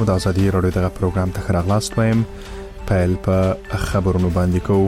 د ازادي راډیو دغه پروګرام ته راغلاست وایم. پیل په خبرونو باندې کوو.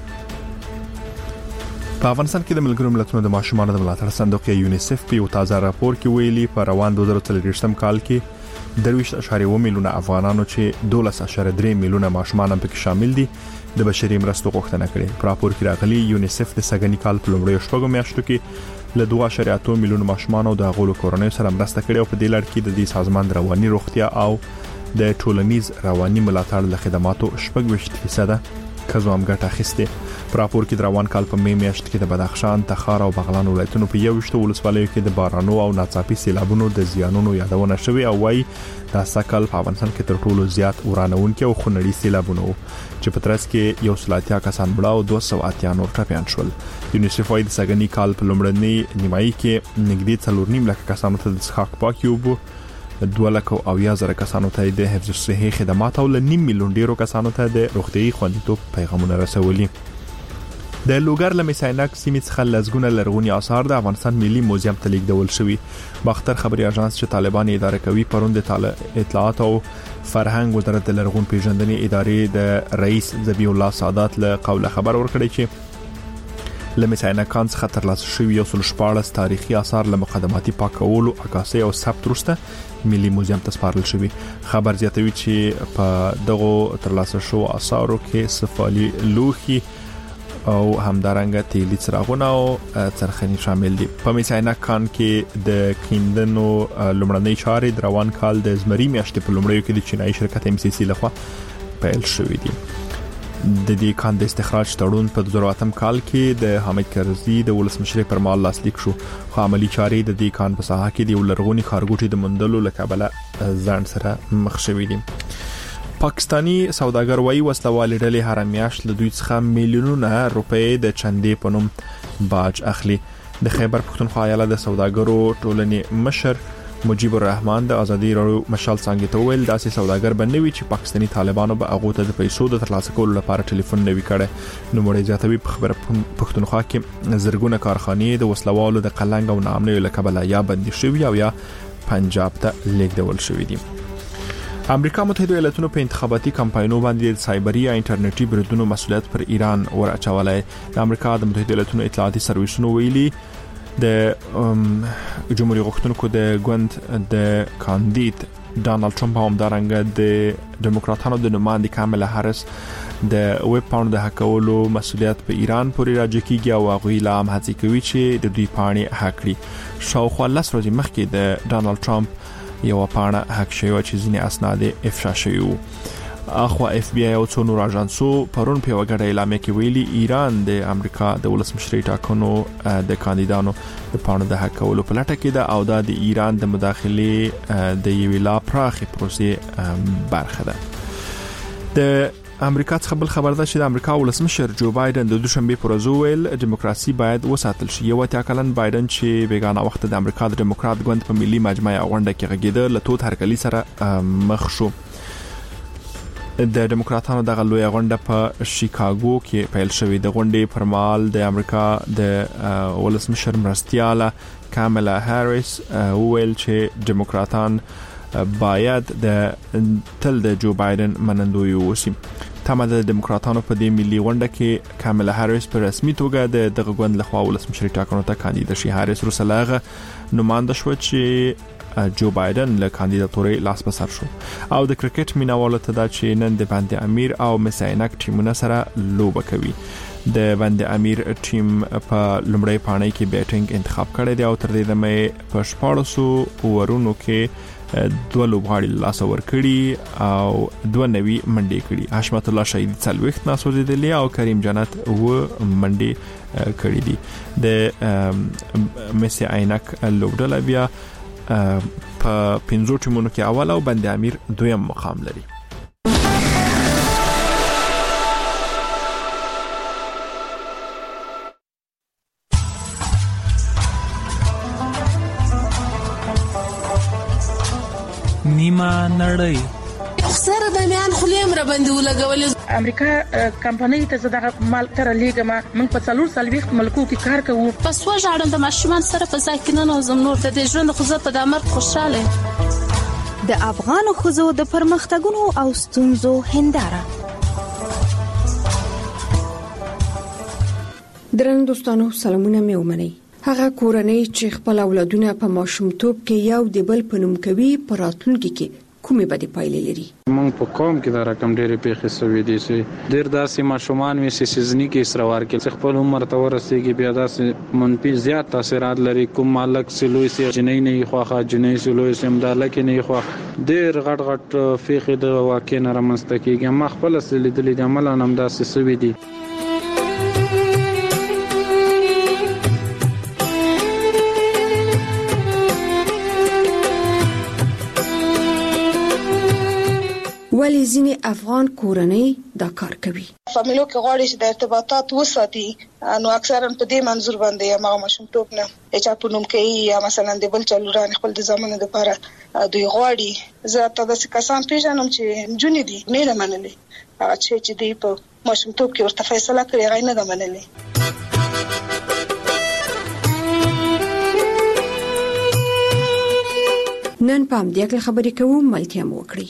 په افغانستان کې د ملګرو ملتونو د ماشومانو د ملاتړ صندوق یونیسف په یو تازه راپور کې ویلي په روان 2023 کال کې 23.1 میلیونه افغانانو چې 12.3 میلیونه ماشومان هم پکې شامل دي د بشري مرستو غوښتنه کړې. په راپور کې راغلي یونیسف د سږني کال په لومړیو شپږو میاشتو کې له 2.8 میلیونه ماشومان او د غولو کورنۍ سره مرسته کړې او په دې لړ کې د دې سازمان رواني روغتیا او د ټولنیز رواني ملاتړ له خدماتو 20% کزو هم ګټه اخیسته. په راپور کې د روان کال په می میاشت کې د بدخشان، تخار او بغلان ولایتونو په 21 ولسوالیو کې د بارانو او ناڅاپي سیلابونو د زیانونو یادونه شوې او وايي دا سکل په افغانستان کې تر ټولو زیات ورانونکي او خونړي سیلابونه چې په ترڅ کې 130 کسان مړه او 280 نور ټپيان شول. یونیسف وايي د سږني کال په لومړنۍ نیمایي کې نږدې 4.5 لک کسانو ته د څښاک پاکي اوبه، 2,000 کسانو ته د حفظ صحي خدمات او 1.5 میلیون ډیرو کسانو ته د روغتيي خوندیتوب پیغامونه رسولي. د لوګر لمې ساينک سیمې څخه لزګونه لرغونی آثار د افغانستان ملي موزیم ته لیږدول شوی. باختر خبري اژانس چې طالبان اداره کوي پروند اطلاعات او فرهنګ وزارت د لرغون پیژندنې ادارې د رئیس ذبیح الله سادات له قوله خبر ورکړی چې لمې ساينکان څخه ترلاسه شوی 14 تاریخي آثار له مقدماتي پاکولو، عکاسي او ثبت وروسته ملي موزیم ته سپارل شوی. خبر زیاتوي چې په دغه ترلاسه شو آثارو کې سفالي لوخي او همدارنګه تیلی څراغونه او څرخنی شامل دي. په میساینک کان کې د کیندنو لومړنۍ چارې د روان کال د زمري میاشتې په لومړیو کې د چینایي شرکت MCC لخوا پیل شوې دي. د دې کان د استخراج تړون په 2008 کال کې د حامد کرزي د ولسمشر پر مال لاسلیک شو. خو عملی چارې د دې کان په ساحه کې د لرغونی خارګوټي د مندلو لکابله ځان سره مخ شوې دي. پاکستانی سوداګر وايي وسلوال ډلې هر میاشت له دوی څخه میلیونونه روپۍ د چندې په نوم باج اخلي. د خیبر پښتونخوا ایالت د سوداګرو ټولنې مشر مجيب الرحمن د ازادي راډیو مشال څنګه ته ویل داسې سوداګر بنوي چې پاکستانی طالبانو به هغه ته د پیسو د ترلاسه کولو لپاره ټلیفون نوي کړي. نو مړی زیاتوي په خبر پښتونخوا کې زرګونه کارخانې د وسلوالو د قلنګ او نامنوي لکبل یا بندي شوی او یا پنجاب ته لیږدول شوی دي. امریکا متحده ایالاتونو په انتخاباتي کمپاینونو باندې د سایبري یا انټرنیټي بریدونو مسؤلیت پر ایران ورچولای. د امریکا د متحده ایالاتونو اطلاعاتي سرویسونو ویلي د جمهوریت غوښتونکو د ګوند د کاندید ډانلډ ټرمپ هم دارنګ د ډیموکراتانو د نمائنده کاملا هریس د ویب پاڼو د هکولو مسؤلیت په ایران پورې راځي کیږي او هغه اعلان هڅه کوي چې د دوی پاڼې هک کړي. شاوخوا 10 ورځې مخکې د ډانلډ ټرمپ یو پاڼه هک شوی چې ځینې اسناد افشا شوی وو. اخو اف بی آی او څو نور اژانسو پرون په وګړه اعلان کې ویلي ایران د امریکا د ولسمشرۍ ټاکنو د کاندیدانو د پاڼو د هکولو په لټه کې ده او د ایران د مداخله د یوې لا پراخه پروسې برخه ده. د امریکا څخه بل خبر ده چې د امریکا ولسمشر جو بایدن د دوشنبه پر ورځ ویل دیموکراسي باید وساتل شي. یو اتیا کلن بایدن چې بیگانه وخت د امریکا د دیموکرات ګوند په ملي مجمع غونډه کې غږیده له توت هرکلی سره مخ شو. د دیموکراتانو دغه لوی غونډه په شیکاګو کې پیل شوې. د غونډې پر مهال د امریکا د ولسمشر مرستیاله کاملا هریس ویل چې دیموکراتان باید د تل د جو بایدن منندوی اوسي. تمه د دیموکراتانو په دې ملي غونډه کې کاملا هریس په رسمي توګه د غوند لخوا ولسمشر ټاکنو ته کاندید شي. هریس روسلاغه نمائنده شو چې جو بایدن له کاندیداتوري لاس بسر شو او د کرکټ میناوالو ته دا چې نن د باندې امیر او مساینک ټیمونه سره لوبه کوي. د باندې امیر ټیم په لومړی پاڼې کې بیټینګ انتخاب کړی دی او تر دې دمه په 1400 اورونو کې 2 لوبغاړي لاس ور کړی او 2 نوي منډي کړي. حشمت الله شهید څلويخت ناسوځي دی او کریم جنت و منډي کړي دي. د مسی عینک لوبډل بیا په 15 ټیمونو کې اول او باندې امیر دویم مقام لري. نیمه نړۍ سره د میان خلیم را باندې ولګول. امریکا کمپنۍ ته زړه مال تر لیګما موږ په 440 ملکو کې کار کوو. پس وژاړم د ماشومان سره په ځای کې نه نوزم نور د ژوند خو زه په دمر خوشاله. د افغان ښځو د پرمختګونو او ستونزو هنداره. درنو دوستانو، سلامونه مې ومنئ. هغه کورنۍ چې خپل اولادونه په ماشومتوب کې یو د بل په نوم کوي، په راتلونکي کې کومې بدې پایلې لري؟ موږ په قوم کې دا رقم ډېرې پیښې شوې دي چې ډېر داسې ماشومان وي چې سیزني کې اسروار کې خپل عمر ته ورسېږي، بیا داسې منفي زیات تاثیرات لري. کوم مالک سلوي سي جنۍ نه خوخه، جنۍ سلوي سي مداله کې نه خوخه، ډېر غټ پیښې د واقع نه رامنځته کېږي. ما خپل لیدلې د عمل هم داسې شوې دي. ولی ځینې افغان کورنۍ دا کار کوي. فامیلو کې غواړي چې د ارتباطات وساتي، نو اکثرا په دې منظور باندې ما ماشومتوب نه چې په نوم کې یا مثلا د بل چلوران خپل د زمانه لپاره دوی غواړي. زه ته د کسان پیژنم چې جونې دي نه لمنلې، هغه چې دی په ماشومتوب کې ورته فیصله کړې غي نه لمنلې. نن په دې کې خبرې کوو، ملتیا مو وکړي.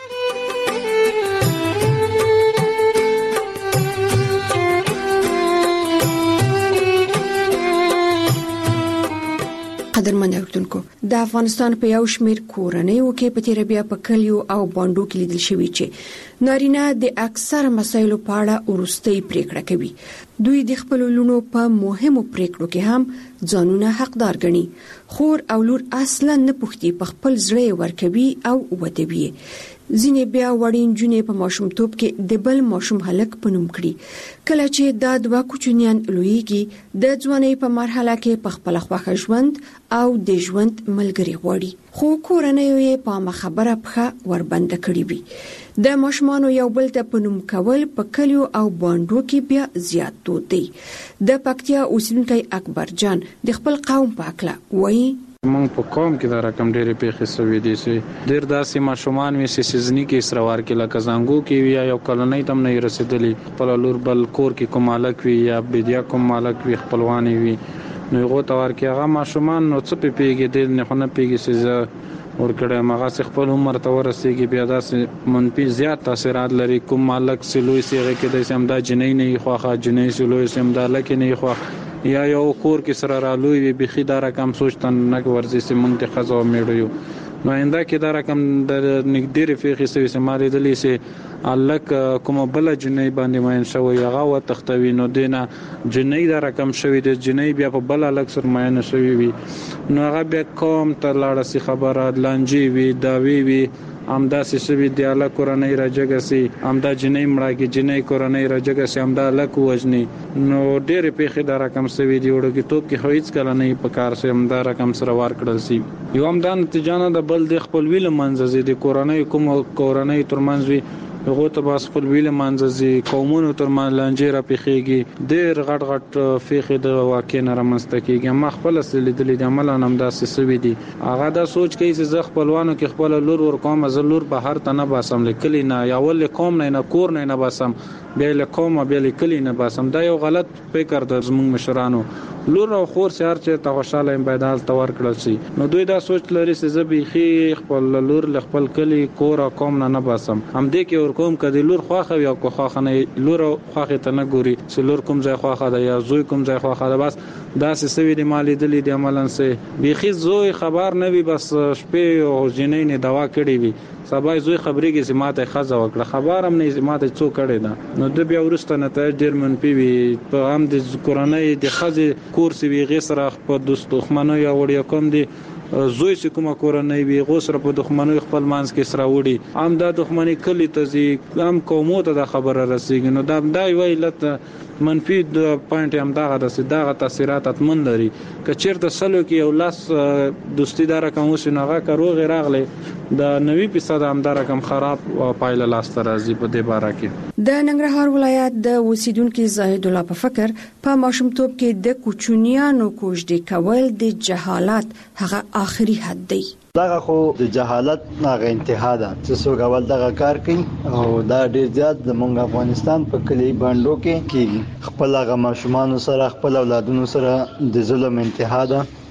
قدرمن اوریدونکو، د افغانستان په یو شمېر کورنیو کې په تیر بیا په کلیو او باندو کې لیدل شوی چې نارینه د اکثر مسایلو په اړه ورستۍ پریکړه کوي. دوی د خپل لونو په مهمو پریکړو کې هم ځانونه حقدار ګڼي. خور او لور اصلا نه پوښتي، په خپل زړه ورکوي او ودوي. ځینې بیا وړین جونې په ماشومتوب کې د بل ماشوم هلک په نوم کړي. کله چې دا دوه کوچنیان لویږي، د ځوانۍ په مرحله کې په خپل خوښه ژوند او د ژوند ملګری غواړي، خو کورنۍ یې په مخبره پخه وربنده کړی وي. د ماشومانو یو بل ته په نوم کول په کلیو او باندو کې بیا زیات دود دی. د پکتیا اوسیدونکی اکبر جان د خپل قوم په اړه وایي: موږ په قوم کې دا رقم ډېرې پیښې شوې دي چې ډېر داسې ماشومان وي چې سیزني کې اسروار کې لکه زنګو کې وي یا کلنۍ تم نه رسیدلی، خپل لور بل کور کې کوم مالک وي یا بدیا کوم مالک وي، خپلوانی وي، نو هغه تور کې هغه ماشومان نو څه پیږي دي نه خونه پیږي چې ورکړه مغه خپل عمر ته ورسېږي، بیا داسې منفي زیات تاثیرات لري. کوم مالک سلوي سي هغه کې د سمدا جنۍ نه خوخه، جنۍ سلوي سمدا لکه نه خوخه، یا یو کور کې سره رالوي وي بخي دا رقم سوچتن نه ورزي سي مونږ ته خزو میړو. نو انده کې دا رقم د نګډيري فقې سوي سماري دلی سي الک کوم بل جنۍ باندې ماین شوی هغه و تختوي، نو دینه جنۍ دا رقم شوی د جنۍ بیا په بل الک سر ماین شوی وي، نو هغه بیا کوم ته لاړه سي خبره لانجی وي داوی وي امدا سوي دی الله کورنۍ راجګسي، امدا جنۍ مړه کې جنۍ کورنۍ راجګسي، امدا الک وجني. نو ډېر پیښې دا رقم سوي دی وړو کې توپ کې هیڅ کله نه په کار سي امدا رقم سره ور کړل سي. یو امدا نتیجه نه د بل د خپل ویل منځ دي کورنۍ کوم کورنۍ ترمنځ وي هغه ته بس خپل ویل منځزي قومونو ترمن لانجه را پیخيږي. ډېر غټ فقې د واقع نه رامنځته کېږي. ما خپل لیدلې د عمل هم داسې سوي دي. هغه دا سوچ کوي چې زه خپلوانو کې خپل لور ور کوم، زه لور به هر تنه باسم لیکلی نه، یا ول کوم نه کور نه باسم، بیا له کوم بیا لیکلی نه باسم. دا یو غلط فکر د زموږ مشرانو. لور او خور سره چې ته خوشاله بيدال تور کړل شي، نو دوی دا سوچ لري چې زه به خپل لور ل خپل کلی کور او کوم نه باسم. هم دې کې ور کوم کدي لور خواخه یا کو خواخه نه، لور خواخه ته نه ګوري چې لور کوم ځای خواخه ده یا زوی کوم ځای خواخه ده. بس دا سوي د مالی دلی د عملن سه بيخي زوی خبر نه وي، بس شپې او جنې نه دوا کړی وي، سبا زوی خبرې کې سماته خزه وکړه، خبر هم نه سماته څو کړي ده. نو د بیا ورسته نه ډېر منفي وي په هم د کورنۍ د خزه کورس وی غسر په دوست دښمنو یا وړیا کوم دي زوی چې کومه کورنۍ وي غوسره په دښمنو خپل مانس کې سره وړي، هم دا دښمنۍ کلی ته زی هم قومو ته د خبره رسیږي. نو دا وی لته منفي د پوینټ هم دا غره دغه تاثیرات اتمن لري. که چیرته سلو کې یو لاس دوستی دار کوم شنوغه کروغ راغله د 90% هم دا رقم خراب او پایله لاس ته راځي. په دې باره کې د ننګرهار ولایت د اوسیدونکو زاهد الله په فکر په ماشومتوب کې د کوچنیانو کوژدې کول د جهالت هغه آخري حد دی. دغه خو د جهالت هغه انتها ده چې څوک اول دغه کار کوي، او دا ډیر زیات د مونږ افغانستان په کلی باندو کې خپل هغه ماشومان سره خپل اولادونو سره د ظلم انتها ده.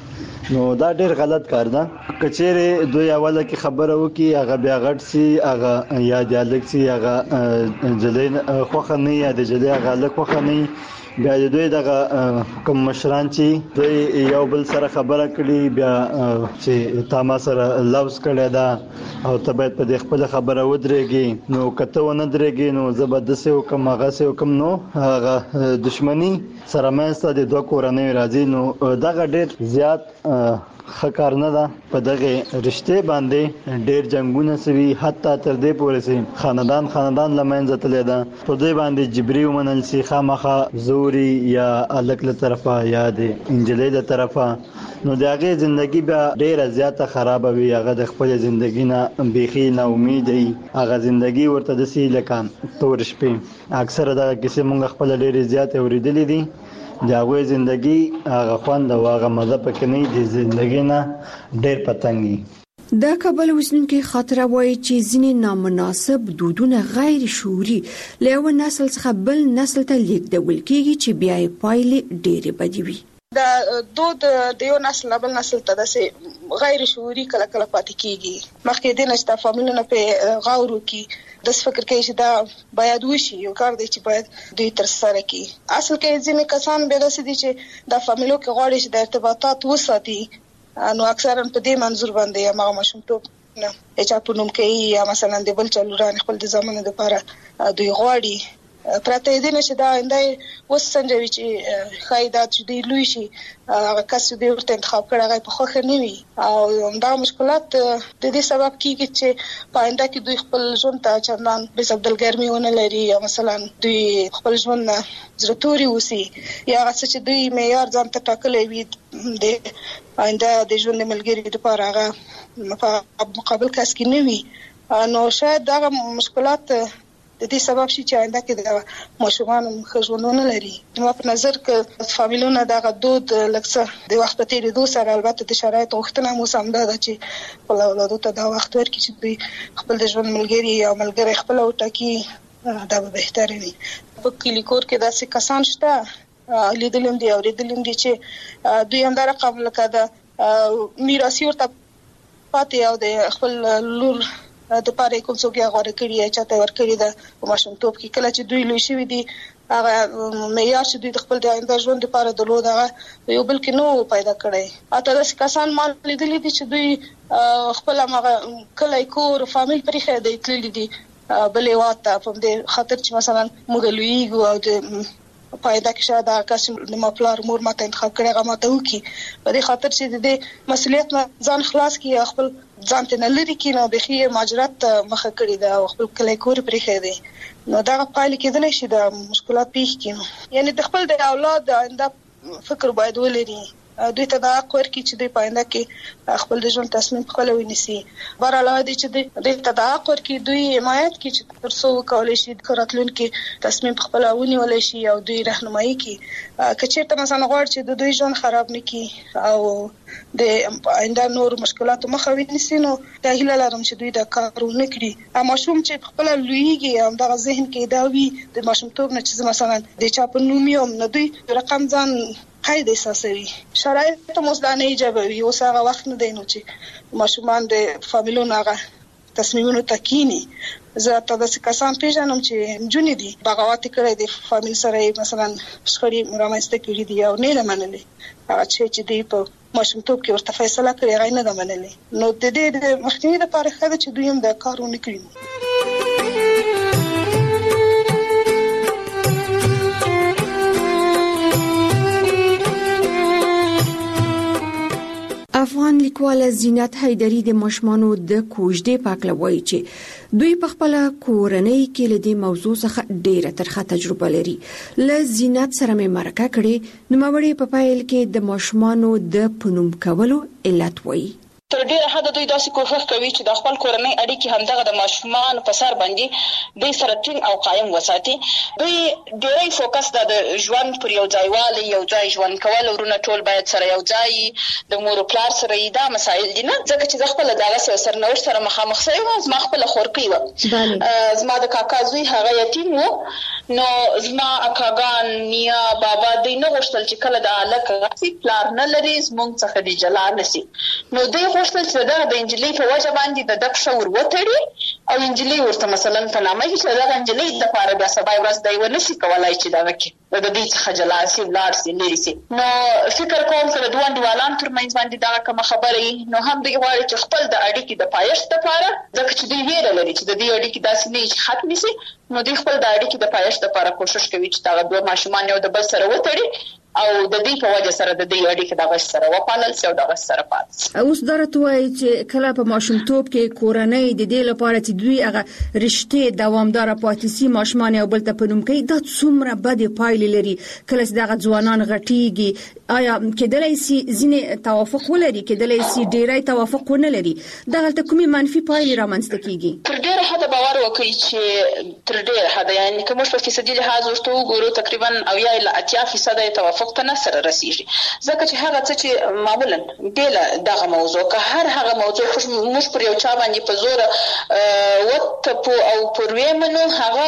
نو دا ډیر غلط کار ده. کچېره دوی اوله کې خبره وکي هغه بیا غټ سي هغه یا دیالک سي هغه جلین خوخه نه یا د جلی هغه لک خوخه نه بیا دوی دغه کوم مشران چې دوی یو بل سره خبره کړي بیا چې تاسو سره لوز کړي دا او ته باید په خپل خبره ودرېږي نو کته ونه درېږي نو زبردست حکم هغه سه حکم نو هغه دښمنی سره مېسته د دوه کورنۍ راځي نو دغه ډیر زیات خکار نه ده. په دغه رشته باندې ډیر جنگونه سوي حتی تر دې پورې سي خاندان لمنځه تللی ده. په دې باندې جبري ومنل سي خامخا زوري یا الک له طرفه یا د انجلۍ له طرفه نو دغه ژوندۍ بیا ډیره زیاته خراب وي. هغه د خپل ژوندۍ نه بيخي نه امید وي. هغه ژوندۍ ورته د سي لکان تور شپې اکثره دغه کیسه مونږ خپل ډیره زیاته اوریدلې دي. داغه ژوندۍ هغه خوند او هغه مزه پکې نه دي. ژوندۍ نه ډېر پتنګي. دا کابل وسنونکو خاطره وایي چې ځینې نامناسب دودونه غیر شعوري له نسل څخه بل نسل ته لیږدول کیږي چې بیا یې پایلې ډېرې بدې وي. دا دود د یو نسل بل نسل ته د غیر شعوري کله پاتې کیږي. مخکې د نشته فامیلونو په غاورو کې د فکر کوي چې دا باید وشي یو کار دی چې باید دوی تر سره کی. اصل کې ځینې کسان به داسې دي چې د فامیلو کې غواړي چې د ارتباطات وساتي نو اکثرا په دې منظور باندې یا هغه مشمتوب نه چې په نوم کې یا مثلا د بل چلوران خپل د زمانه لپاره دوی غواړي پراته دي نشه دا اندای وسنجوي چې خایدات چې دی لوي شي هغه کس دی ورته انتخاب کړه هغه په خوخه نه وي او دا مشکلات د دې سبب کیږي چې پاینده کې دوی خپل ژوند ته چندان به سبدل ګرمي ونه لري یا مثلا دوی خپل ژوند زړتوري وسی یا هغه چې دوی معیار ځان ته ټاکلې وي د پاینده د ژوند ملګری لپاره هغه په مقابل کس کې نه وي نو شاید دا مشکلات د دې سبب شي چې آینده کې د ماشومان خژوندونه لري. نو په نظر کې فامیلونه دغه دود لکه د وخت په تیریدو سره البته د شرایط غوښتنه مو سم ده چې خپل اولادو ته دا وخت ورکړي چې دوی خپل د ژوند ملګری یا ملګری خپل وټاکي دا به بهتره وي. په کلی کور کې داسې کسان شته لیدلم دي او لیدلم دي چې دوی هم دا رقم لکه د میراثي ورته پاتې او د خپل لور د پاره کوم څوک یې غوړه کړی یا چاته ور کړی دا په ماشومتوب کې کله چې دوی لوي شوی دي هغه معیار چې دوی د خپل د آینده ژوند لپاره درلود هغه یو بل کې نو پیدا کړی. اته داسې کسان مال لیدلي دي چې دوی خپل هغه کله کور فامیل پرې خېدای تللی دي بلې واته په دې خاطر چې مثلا موږ لویږو او د پایدا کې شاید هغه د مپلار مور ماته انتخاب کړي هغه ماته وکي په دې خاطر چې د دې مسولیت نه ځان خلاص کړي خپل ځان ته نه لري کې نو بخي ماجرات مخه کړی دا خپل کلی کور پرې خېده نو دا پایله کېدل شي د مشکلات پیښ کینو. یعنی د خپل د اولاد آینده فکر باید ولري دوی ته دا کور کې چې دوی پاینده کې خپل د ژوند تصمیم خپل ونیسي. بهر علاوه دي چې دوی ته دا کور کې دوی حمایت کې چې تر څو کولای شي کاراتلون کې تصمیم خپل ونیول شي او دوی راهنمایي کې کچېرته مثلا غواړي چې د دوی ژوند خراب نکړي او د آینده نور مشکلات مخه ونیسي نو دا هیله لرم چې دوی دا کارونه کړي. ماشوم چې خپل لویږي هم د ذهن کې دا وي د ماشومتوب نه چې مثلا د چا په نوم یو نه دوی رقم ځان قید احساسوي شرایط مزدانه ایجابوي اوس هغه وخت نه دی نو چې ماشومان د فامیلونو هغه تصمیمونو تکینی. زه تاسو کسان پیژنم چې جونې دي بغاوت کړی د فامیل سره مثلا شخړې مرامسته کړې دي او نه منلې هغه چې دی په ماشومتوب کې ورته فیصله کړې هغه نه منلې نو د دې د مخنیوي لپاره خاله چې دوی هم دا کارونه کړی. افغان لیکواله زینت حیدری د ماشومانو د کوژدې پاکله وایي چې دوی په خپل کورنۍ کې له دې موضوع څخه ډیره ترخه تجربه لري. له زینت سره مې مرکه کړې نو مړې په پایل کې د ماشومانو د پنوم کولو علت وایي. تر ډیره حد دوی داسې کوښښ کوي چې د خپل کورنۍ اړیکې همدغه د ماشومان په سر باندې دوی سره ټینګ او قایم وساتي. دوی ډیری فوکس د ژوند پر یو ځایوالي، یو ځای ژوند کول، ورونه ټول باید سره یو ځای، د مور او پلار سره دا مسایل دي نه. ځکه چې زه خپل دغه سرنوشت سره مخامخ شوم. زما خپل خورکۍ و، زما د کاکا زوی هغه یتیم و، نو زما اکاګان نیا بابا دوی نه غوښتل چې کله د الک غسی پلار نه لري زمونږ څخه د جلا نسی. نو دوی غوښتل چې د انجلۍ په وجه باندې د دک شور وتړي او انجلۍ ورته مثلا په نامه کې چې د انجلۍ د لپاره بیا سبا ورځ دی ونسی کولای چې دا وکړي د دې څخه جلا سي ولار سي لري سي. نو فکر کوم چې د دوه انډیوالان ترمنځ باندې دا کوم خبرې نو هم دوی غواړي چې خپل د اړیکې د پایښت لپاره ځکه چې دوی ویره لري چې د دې اړیکې داسې نه شي ختم شي. نو دوی خپل د اړیکې د پایښت لپاره کوشش کوي چې دا دوه ماشومان یو د بل سره وتړي او د دې په وجه سره د دې اړیکې د غش سره وپالل شي او د غش سره پات. اوس درته وایي چې کله په ماشومتوب کې کورنۍ د دې لپاره چې دوی هغه رشتې دوامدار پاتې سي ماشومان یو بل ته پنوم کوي، دا څومره بد پایلې لري. کله چې دغه ځوانان غټيږي آیا کېدلای شي ځینې توافق ولري، کېدلای شي ډیری توافق ونه لري، دغه ته کومې منفي پایلې رامنځته کیږي؟ تر ډیره حد باور وکړي چې تر ډیره حد یعنی کوم په فیصدي لحاظ ورته وګورو تقریبا 80% توافق ته نه سره رسیږي. ځکه چې هغه څه چې معمولا بل دغه موضوع که هر هغه موضوع موږ پر یو چا باندې په زور وته او پر ویمنو هغه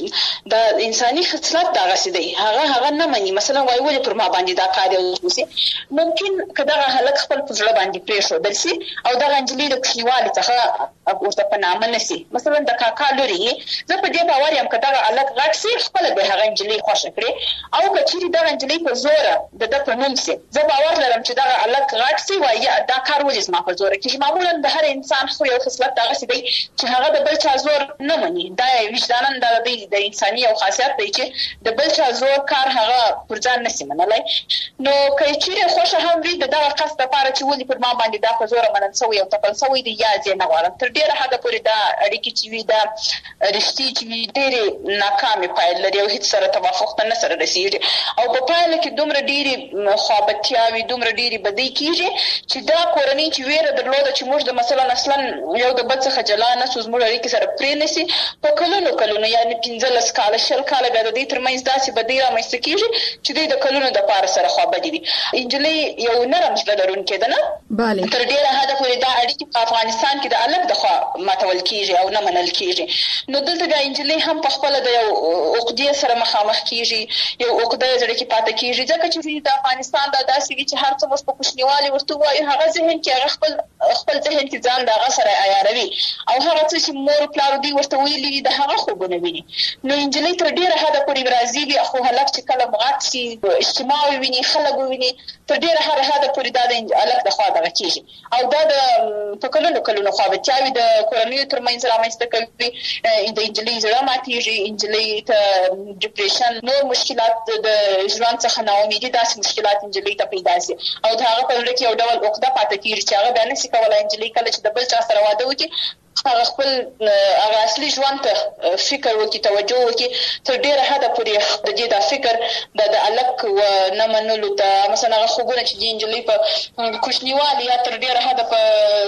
د انساني خصلت دغه سدي هغه نه مني. مثلا وایي ولې پر ما باندې دا کار وسی، ممکن کداغه هلک خپل په ځړه باندې پېښو دلسي او دغه انجلۍ د کلیوالي څخه ورته په نامه نسی. مثلا د کاکا لوري زه په دې باور یم کداغه الک غټ سي خپل به هغه انجلۍ خوښ کړي او کچېری دغه انجلۍ په زوره د په نوم سي. زه باور لرم چې دغه الک غټ سي وایي دا کار ولې ما په زوره کې. معمولا د هر انسان خو یو خصلت دغه سي دی چې هغه د بل چا زور نه مني. دا وجدانن د انساني او خاصیت دی چې د بل چا زور کار هغه پر ځان نسی منلای. نو کچېری خوښه هم وي دغه قصد لپاره چې ولې پر ما باندې دا په زوره منن سوی او تپل سوی دی یا ځنه غواړم. تر ډیره حد پورې دا اړیکې چې وي دا رښتې چې وي ډېرې ناکامې پایلې لري او هیڅ سره توافق ته نه سره رسیږي او په پایله کې دومره ډېرې خوابتیاوې دومره ډېرې بدۍ کېږي چې دا کورنۍ چې ویره درلوده چې موږ د مثلا اصلا یو د بل څخه جلا نه سو زموږ اړیکې سره پرې نسی په کلونو یعنی 15 کاله 20 کاله بیا د دې ترمنځ داسې بدۍ رامنځته کېږي چې دوی د کلونو د پاره سره خوابدي وي. انجلۍ یو نرم زړه لرونکې ده نه بله تر ډیره حد پورې دا اړیکې په افغانستان کې د الګ د خوا ماتول کېږي او نه منل کېږي. نو دلته د انجلۍ هم په خپل د یو عقدې سره مخامخ کېږي، یو عقده زړه کې پاتې کېږي ځکه چې د افغانستان د داسې چې هر څه مش په کوشنیوالي ورته وایي هغه ذهن کې هغه خپل ذهن کې ځان دغه سره عیاروي او هغه څه چې مور پلار دی ورته ویلي د هغه خوبونه ویني. نو انجلۍ تر ډیره حد پورې راضي وي خو هلک چې کله مغات شي اجتماع ویني خلک ویني تر ډیره حد پورې دا د الګ د خوا دغه کېږي او دا د په کلونو خوابتیاوي د کورنۍ ترمنځ رامنځته کوي. د انجلۍ زړه ماتېږي، انجلۍ ته ډیپریشن نور مشکلات د ژوند څخه ناامیدي داسې مشکلات انجلۍ ته پیدا شي او دا هغه په لړ کې یو ډول عقده پاتې کېږي چې هغه بیا نشي کولای انجلۍ کله چې د بل چا سره واده وکړي هغه خپل هغه اصلي ژوند ته فکر وکړي توجه وکړي. تر ډیره حد پورې د دې د فکر د الک و نه منلو ته مثلا هغه خوبونه چې د انجلۍ په کوشنیوالي یا تر ډیره حد په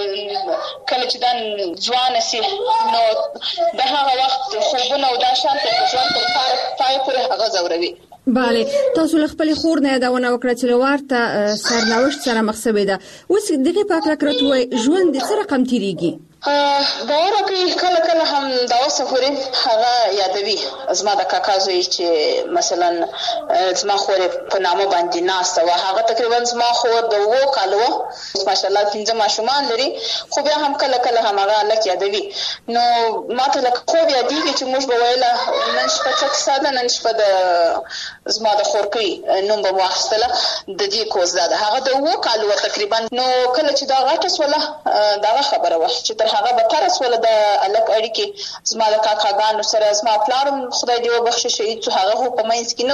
کله چې د ځوان سي نو د هغه وخت خوبونه او د شان ته ژوند تر پای پورې هغه زوروي. بله تاسو له خپل خور نه یادونه وکړه چې ورته سرنوشت سره مخ شوې ده. اوس دغه پاک لکرته وای ژوند د څه رقم تیریږي؟ باور کوي کله هم دا وسفوري هغه یادوي زما د کاکا زوی چې مثلا زما خور په نامه باندې ناست و هغه تقریبا زما خور د 2 کالو ماشاءالله 15 ماشومان لري خو بیا هم کله هم هغه لک یادوي. نو ماته لکه خو بیا دیږي چې موږ به ویله نن شپه څه ساده نن شپه د زما د خور کوي نوم به واخستله د دې کوز ده هغه د 2 کالو تقریبا. نو کله چې دا غټه سوله دا خبره و چې تر هغه به تر سول د الک اړیکې زما د کاکاګانو سره زما پلارم خدای دې وبخښي شهید هغه په مینس کې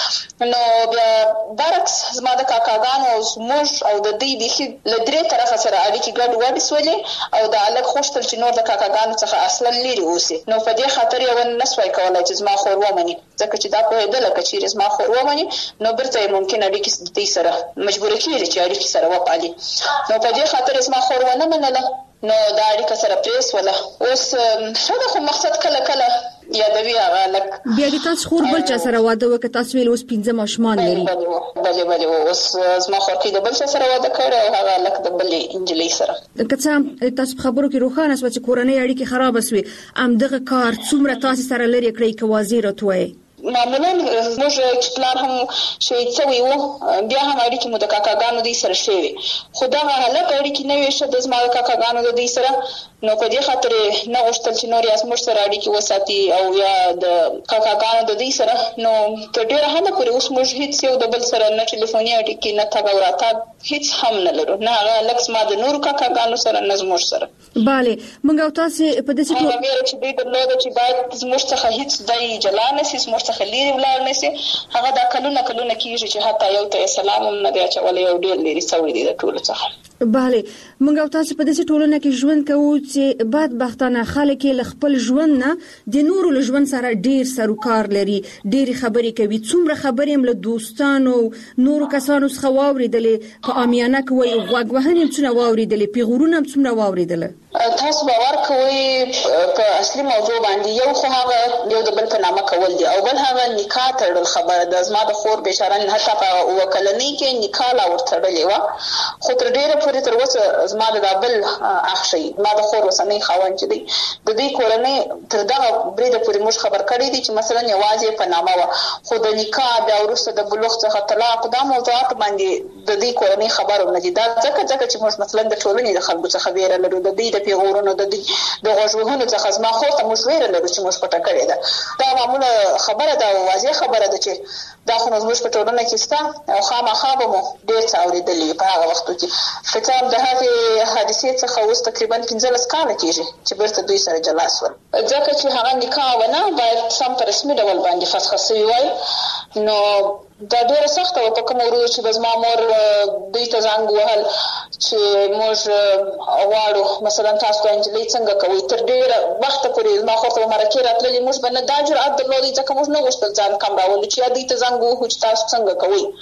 نو بیا برعکس زما د کاکاګانو او زموږ او د دې بيخي له درې طرفه سره اړیکې ګډ وډ سولې او د الک خوشتل چې نور د کاکاګانو څخه اصلا لري اوسي نو په دې خاطر یو نسوي کولای چې زما خور ومني ځکه چې دا په دې لکه چې زما خور ومني نو برته ممکن اړیکې دې سره مجبور کیږي چې اړیکې سره وپالي نو په دې خاطر زما خور ونه منله نو دا اړیکه سره پریس ولا اوس شاده خو مقصد کله یادوي هغه لک بیا د تاسو خور بل چا سره واده وکړ تاسو ویل اوس 15 ماشومان لري بله اوس زما خور کې د بل چا سره واده کړ او هغه لک د بل انجلۍ سره دغه تاسو خبرو کې روښانه شو چې کورنۍ اړیکې خراب شوي ام دغه کار څومره تاسو سره لري کړی کې وزیر توي معمولا موږ پلان هم شهید شوی وو بیا هم اړیکې مو د کاکاګانو دې سره شوي خو دا هلک اړیکې نه وي شته زما د کاکاګانو د دې سره نو په دې خاطر نه غوښتل چې نور یې موږ سره اړیکې وساتي او یا د کاکاګانو د دې سره نو تر ډیره هم پرې اوس موږ هیڅ یو د بل سره نه ټلیفوني اړیکې نه تګ او راتګ هیڅ هم نه لرو نه هغه لکه ما د نور کاکاګانو سره نه زموږ سره bale موږ او تاسو په دې څه کوو چې دې درلود چې باید زموږ څخه هیڅ دای جلانه سي زموږ څخه لري ولر نه سي هغه دا کلونه کیږي چې حتی یو ته سلام نه دی چولې یو ډیر لري سوي دي د ټولو څخه bale موږ او تاسو په دې ټولنه کې ژوند کوو چې بدبختانه خلک له خپل ژوند نه د نورو له ژوند سره ډیر سروکار لري ډیر خبرې کوي څومره خبرې هم له دوستانو نورو کسانو څخه واوریدلې په امیانه کوي غوږ وهنې څونه واوریدلې پیغورونه څومره واوریدلې تاسو باور کوئ په اصلي موضوع باندې یو خو هغه یو د بل په نامه کول دي او بل هغه نکاح تړل خبره د زما د خور بشاره حتی په وکلنۍ کې نکاح لا ورتړلې و خو تر ډیره پورې تر اوسه زما د بل اخشي ما د خور وسنۍ خاوند چې دی د دې کورنۍ تر دغه بریده پورې موږ خبر کړی دي چې مثلا یوازې په نامه و خو د نکاح بیا وروسته د بلوغ څخه طلاق دا موضوعات باندې د دې کورنۍ خبرو نه دي دا ځکه چې موږ مثلا د ټولنې د خلکو څخه ویره لرو د دې د پیغورونو د غوښوهونو څخه زما خور ته موږ ویره لرو چې موږ پټه کړې ده دا معموله خبره ده واضح خبره ده چې دا خو موږ په ټولنه کې ستا او خامخا به مو ډېر څه اورېدلې په هغه وخت کې فکر د هغې حادثې څخه اوس تقریبا 15 کاله کېږي چې بیرته دوی سره جلا شول ځکه چې هغه نکاح ونه باید سم په رسمي ډول باندې فسخه شوی وای نو دا ډېره سخته وه په کوم ورځ چې زما مور دوی ته زنګ وهل چې موږ غواړو مثلا تاسو ته نجلۍ څنګه کوئ تر ډېره وخته پورې زما خور ته به مرکې راتللې موږ به نه دا جرأت درلودی ځکه موږ نه غوښتل ځان کم راولو چې یا دوی ته زنګ ووهو چې تاسو څنګه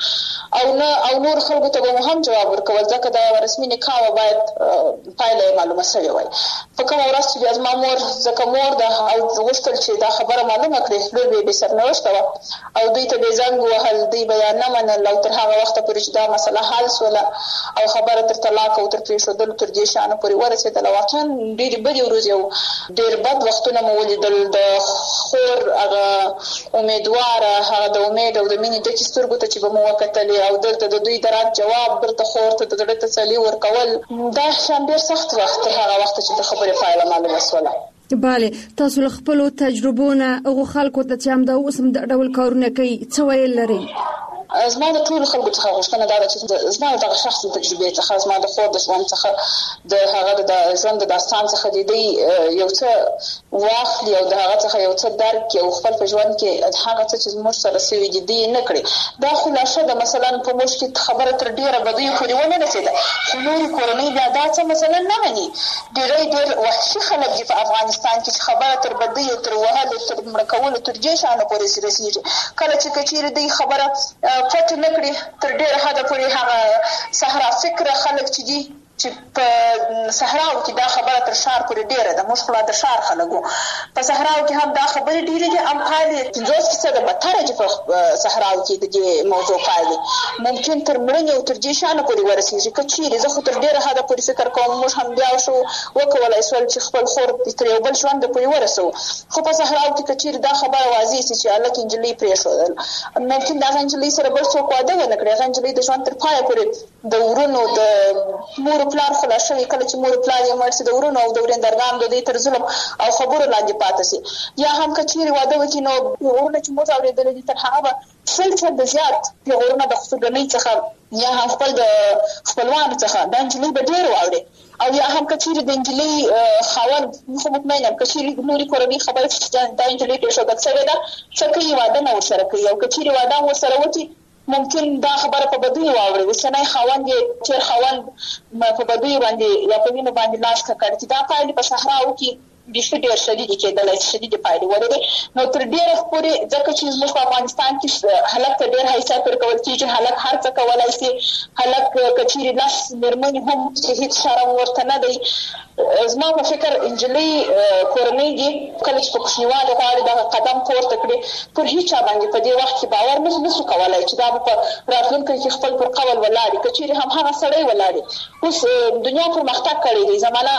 کوئ او نور خلکو ته به مو هم جواب ورکول ځکه دا رسمي نکاح وه باید پایله یې معلومه شوې وای په کومه ورځ چې بیا زما مور ځکه مور ده او غوښتل چې دا خبره معلومه کړي لور به یې سرنوشته وه او دوی ته به یې زنګ ووهل دوی به یې نه منل او تر هغه وخته پورې چې دا مسله حل شوله او خبره تر طلاق او تر پرېښودلو تر دې شیانو پورې ورسېدله واقعا ډېرې بدې ورځې او ډېر بد وختونه مو ولیدل د خور هغه امیدواره هغه د امید او د مینې ډکې سترګو ته چې به مو وکتلې او دلته د دوی د رد جواب دلته خور ته د زړه تسلي ورکول دا شیان ډېر سخت وخت تر هغه وخته چې د خبرې پایله معلومه شوله bale تاسو له خپل تجربو نه هغه خلکو ته چې هم دا اوس هم د ډول کارونه کوي څه ویل لري زما د ټول خلکو څخه غوښتنه دا ده چې زما دغه شخصي تجربې څخه زما د خور د ژوند څخه د هغه د ژوند د داستان څخه د دې یو څه واخلي او د هغه څخه یو څه درک او خپل په ژوند کې هغه څه چې موږ سره سوي دي نه کړي دا خلاصه ده مثلا په موږ کې خبره تر ډیره بدیو پورې ونه رسېده خو نور کورنۍ بیا دا څه مثلا نه مني ډېر وحشي خلک دي په افغانستان کې چې خبره تر بدیو تر وهلو تر مړه کولو تر دې شانو پورې رسېږي کله چې کچېرې دوی خبره پټ نه کړي تر ډېره حده پورې هغه صحرا فکره خلک چې دي چې په صحراو کې دا خبره تر شهر پورې ډېره ده موږ خو د شهر خلک وو په صحراو کې هم دا خبرې ډېرې دي هم پایلې 50% بدتره چې په صحراو کې د دې موضوع پایلې ممکن تر مړینې او تر دې شانو پورې ورسېږي که چیرې زه خو تر ډېره حده پورې فکر کوم موږ هم بیا شو وکولی شول چې خپل خور تر یو بل ژونده پورې ورسوو خو په صحراو کې که چیرې دا خبره واضح سي چې هلک نجلۍ پرېښودل ممکن د هغه نجلۍ سره بل څوک واده ونه کړي هغه نجلۍ د ژوند تر پایه پورې د ورونو د مور مور پلار خلاص وي کله چې مور پلار یې مړ شي د ورونو او د ورندرګانو د دې تر ظلم او خبرو لاندې پاتې شي یا هم کچېرې واده وکړي نو ورونه چې موږ اورېدلې دي تر هغه به 100% زیات ورونه د خصوصي څخه یا هم خپل د خپلوانو څخه د انجلۍ به ډېر واوري او یا هم کچېرې د انجلۍ خاوند خو مطمئنه کچېرې نوري کورنۍ خبره چې د انجلۍ پېښه شوې ده څه کوي واده نه ورسره کوي او کچېرې واده ورسره وکړي ممکن دا خبره په بدوي واوري وسنۍ خاوند یې چیر خاوند په بدوي باندې یا په وینو باندې لاس کړ چې دا پایلې په صحراو کې بیخي ډېر شدید کېدلای شي شدید پایلې ولري نو تر ډېره پورې ځکه چې زموږ په افغانستان کې هلک ته ډېر حیثیت ورکول کېږي هلک هر څه کولی شي هلک کچېرې لاس مېرمنې هم چې هېڅ شرم ورته نه دی زما په فکر انجلۍ کورنۍ دي کله چې په کوچنیوالي غواړي دغه قدم پورته کړي پر هېچا باندې په دې وخت کې باور نشو کولی چې دا به په راتلونکي کې خپل پر قول ولاړي کچېرې هم هغه سړی ولاړي اوس دنیا پرمختګ کړی دی زمانه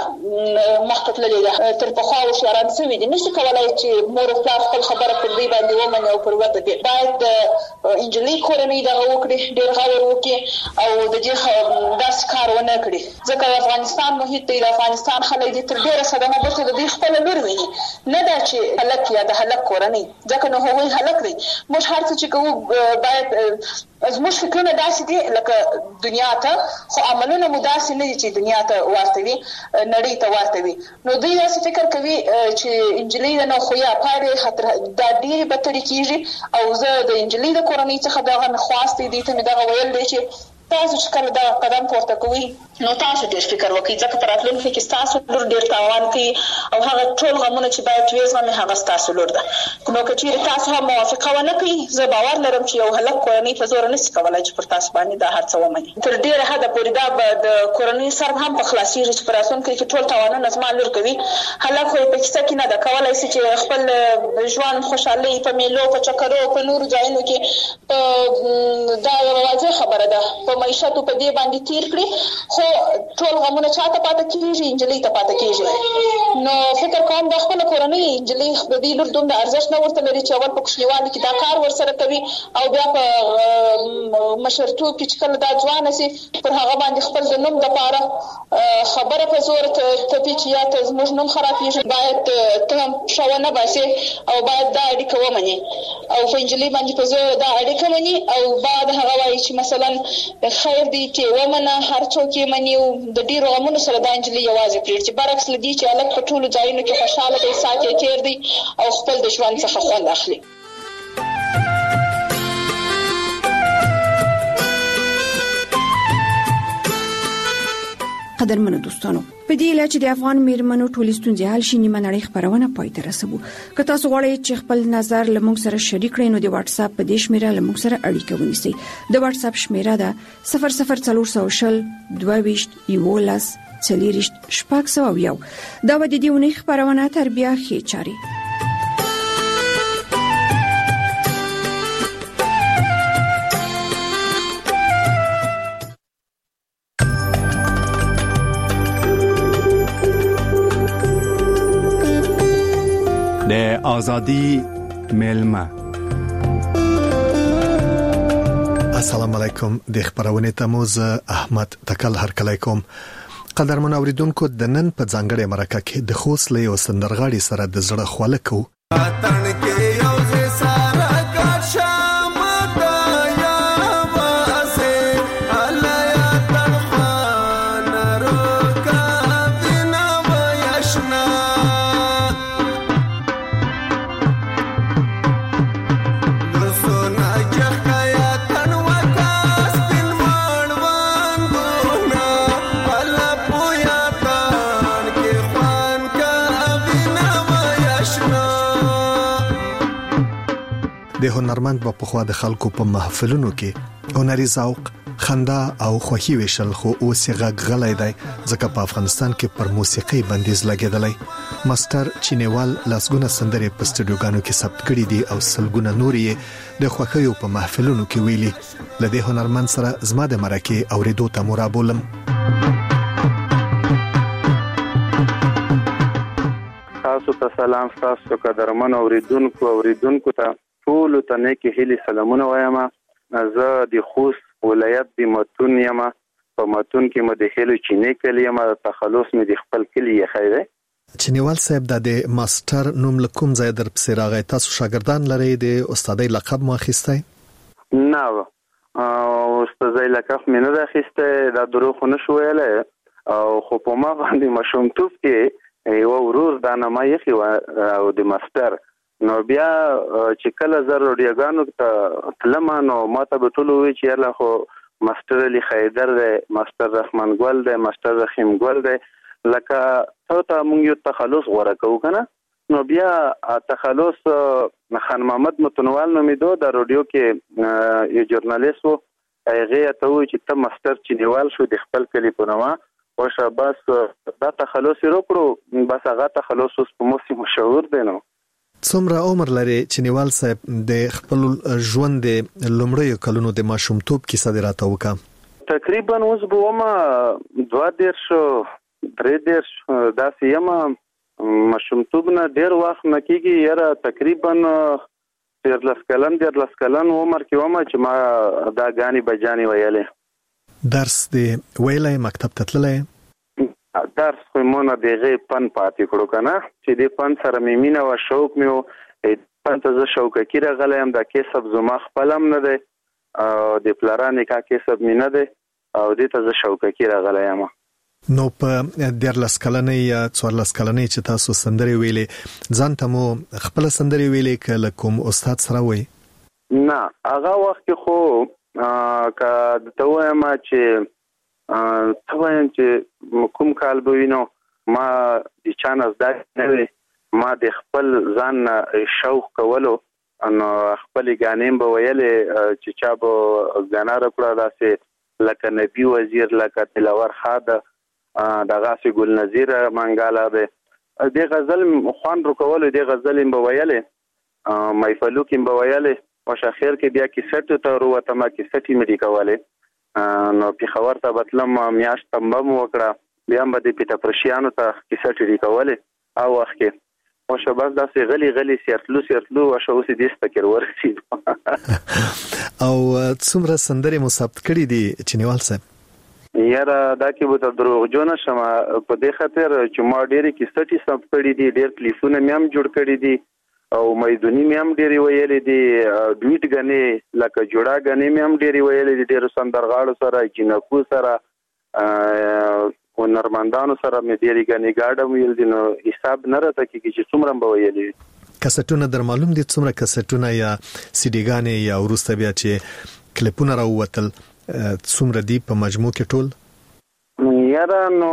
مخکې تللې ده تر پخوا هوښیاران شوي دي نشي کولی چې مور او پلار خپل خبره پر دوی باندې ومني او پر وده دي باید د انجلۍ کورنۍ دغه وکړي ډېر غور وکړي او د دې داسې کار ونه کړي ځکه د افغانستان محیط دی د افغانستان خلک دي تر ډېره صدمه بوخته د دوی خپله لور ویني نه دا چې هلک یا د هلک کورنۍ ځکه نو هغوی هلک دی موږ هر څه چې کوو باید زموږ فکرونه داسې دي لکه دنیا ته خو عملونه مو داسې نه دي چې دنیا ته ورته وي نړۍ ته ورته وي نو دوی داسې فکر کوي چې انجلۍ ده نو خو یا پایلې دا ډېرې بدترې کېږي او زه د انجلۍ د کورنۍ څخه دغه مخواست دی دوی ته مې دغه ویل دی چې تاسو چې کله دا قدم پورته کوئ نو تاسو ډېر فکر وکړئ ځکه په راتلونکي کې ستاسو لور ډېر تاوان کوي او هغه ټول غمونه چې باید ترې زغمي هغه ستاسو لور ده نو که چېرې تاسو هم موافقه ونه کوئ زه باور لرم چې یو هلک کورنۍ په زوره نشي کولی چې پر تاسو باندې دا هر څه ومني تر ډېره حده پورې دا به د کورنۍ سر هم په خلاصېږي چې په راتلونکي کې ټول تاوانونه زما لور کوي هلک خو یې په کیسه کې نه ده کولی شي چې خپل ژوند خوشحالۍ په میلو په چکرو په نورو ځایونو کې دا یوه واضح خبره ده په معیشت په دې باندې تیر کړي خو ټول غمونه چاته پاتې کېږي انجلۍ ته پاتې کېږي نو فکر کوم د خپله کورنۍ انجلۍ د دې لور دومره ارزښت نه ورته لري چې اول په کوچنیوالي کې دا کار ورسره کوي او بیا په مشرتوب کې چې کله دا ځوانه شي پر هغه باندې خپل د نوم دپاره خبره په زور تپي چې یا ته زموږ نوم خرابېږي باید ته هم پښه ونه باسې او باید دا اړیکه ومنې او په انجلۍ باندې په زور دا اړیکه مني او بعد هغه وایي چې مثلا خیر دی چې ومنه هر څوک یې مني او د ډېرو غمونو سره دا انجلۍ یوازې پرېږدي چې برعکس له دې چې هلک په ټولو ځایونو کې خوشحاله دی ساعت یې تېر دی او خپل د ژوند څخه خوند اخلي قدرمنو دوستانو په دې اله چې د افغان میرمنو ټولې ستونزې حل شي نیمه نړۍ خبرونه پای ته رسوو که تاسو غواړئ چې خپل نظر له موږ سره شریک کړئ نو د واتس اپ په دې شمیره له موږ سره اړیکه ونیسئ د واتس اپ شمیره ده 00400 22 11 40 شپږ دا و د دې ونې خبرونه تربیه خې چاري آزادی ملما السلام علیکم د خبرونه تموز احمد تکل هرکلی کوم قدرمن اوریدونکو د نن په ځانګړي مرکه کې د خوسلې او سندرغاړي سره د زړه خواله کو د هنرمند په خوا د خلکو په محفلونو کې هنري ذوق خندا او خوښي وشل خو اوس یې غلای دی ځکه په افغانستان کې پر موسیقي بندیز لګیدلی ماستر چینوال لاسګونه سندرې په سټډیوګانو کې ثبت کړي دي او سلګونه نورې د خوښیو په محفلونو کې ویلي لدې هنرمند سره زما د مرکه اوریدو ته مرابولم تاسو ته سلام تاسو قدرمن اوریدونکو ته ټول ته نیکی هیلې سلامونه وایم زه د خوست ولایت د متون یم په متون کې مو د خېلو چینه کلی ما تخلص مې د خپل کلی خیره. چنیوال صاحب د ماستر نوم لکوم ځای در پسې راغی؟ تاسو شاګردان لرئ؟ د استادۍ لقب مو اخیستی؟ نه استادۍ لقب مې نه ده اخیستی، دا دروغ نه شو ویلی، خو په ما باندې ماشومتوب کې یو ورور دا نامه ایښې وه او د ماستر. نو بیا چې کله زه روډیوګانو ته تلم نو ما ته به ټول ووایي چې یاله خو ماستر علي خیدر دی، ماستر رحمان ګل دی، ماستر رحیم ګل دی، لکه ته مونږ یو تخلص غوره کوو که نه. نو بیا تخلص خان محمد متنوال نومېدو، د راډیو کې یو جورنالیست و، هغې ته ووایي چې ته ماستر چینیوال شو د خپل کلي په نامه وشه، بس دا تخلص یې وکړو، بس هغه تخلص اوس په موسم مشهور دی. نو څومره عمر لري چنیوال صاحب؟ د خپل ژوند د لومړیو کلونو د ماشومتوب کیسه دې راته وکړه. تقریبا اوس به ومه 32 33 داسې یم. ماشومتوب نه ډېر وخت نه کېږي، یاره تقریبا 13 کلن عمر کې ومه چې ما دا ګانې بجانې ویلې. درس دې ویلی؟ مکتب ته تللی؟ درس خو مو نه د هغې پن پاتې کړو که نه، چې دې پن سره مې مینه وه، شوق مې و. پن ته زه شوقکي راغلی یم، دا کسب زما خپل هم نه دی، د پلاره نکاح کسب مې نه دی، او دې ته زه شوقکي راغلی یم. نو په 14 کلنۍ یا 14 کلنۍ چې تاسو سندرې ویلې، ځان ته مو خپل سندرې ویلې که له کوم استاد سره وی؟ نه هغه وخت کې خو که ته وایم چې کوم کال به وي، نو ما د چا نه زده نه وي، ما د خپل ځان شوق کولو، نو خپلې ګانې به ویلې چې چا به ګانا راکړه، داسې لکه نبي وزیر، لکه تلاور خاده، دغه ګل نظیر منګاله دی، د غزل خوان رکولو، د غزل به ویلې، محفلو کې به ویلې، او اخر کې بیا کیسټ ته وروتم، کیسټ یې مې کولې. نو پیښور ته بتلم، میاشت تمبه مو وکړه، بیا به د پیټه پرشیانو ته کیسټ یې کولې او وخت کې او شباب داسې غلی سیرتلو او شو اوسې دې سپکر ورسید. او څومره سندرې مو ثبت کړې دي چنیوال صاحب؟ یاره دا کې به ته دروغجو نه شم، په دې خاطر چې ما ډېرې کیسټې ثبت کړي دي، ډېر کلیپونه مې هم جوړ کړي دي، او میدوني مې هم ډېرې ویلې دي، ډویټ ګانې لکه جوړا ګانې مې هم ډېرې ویلې دي، ډېرو سندرغاړو سره، جنکو سره، هنرمندانو سره مې ډېرې ګانې ګاډه ویل دي، نو حساب نه راته کېږي چې څومره به ویلې. کسټونه در معلوم دي څومره کسټونه یا سیډي ګانې یا وروسته بیا چې کلیپونه راووتل څومره دي په مجموع کې ټول؟ یاره نو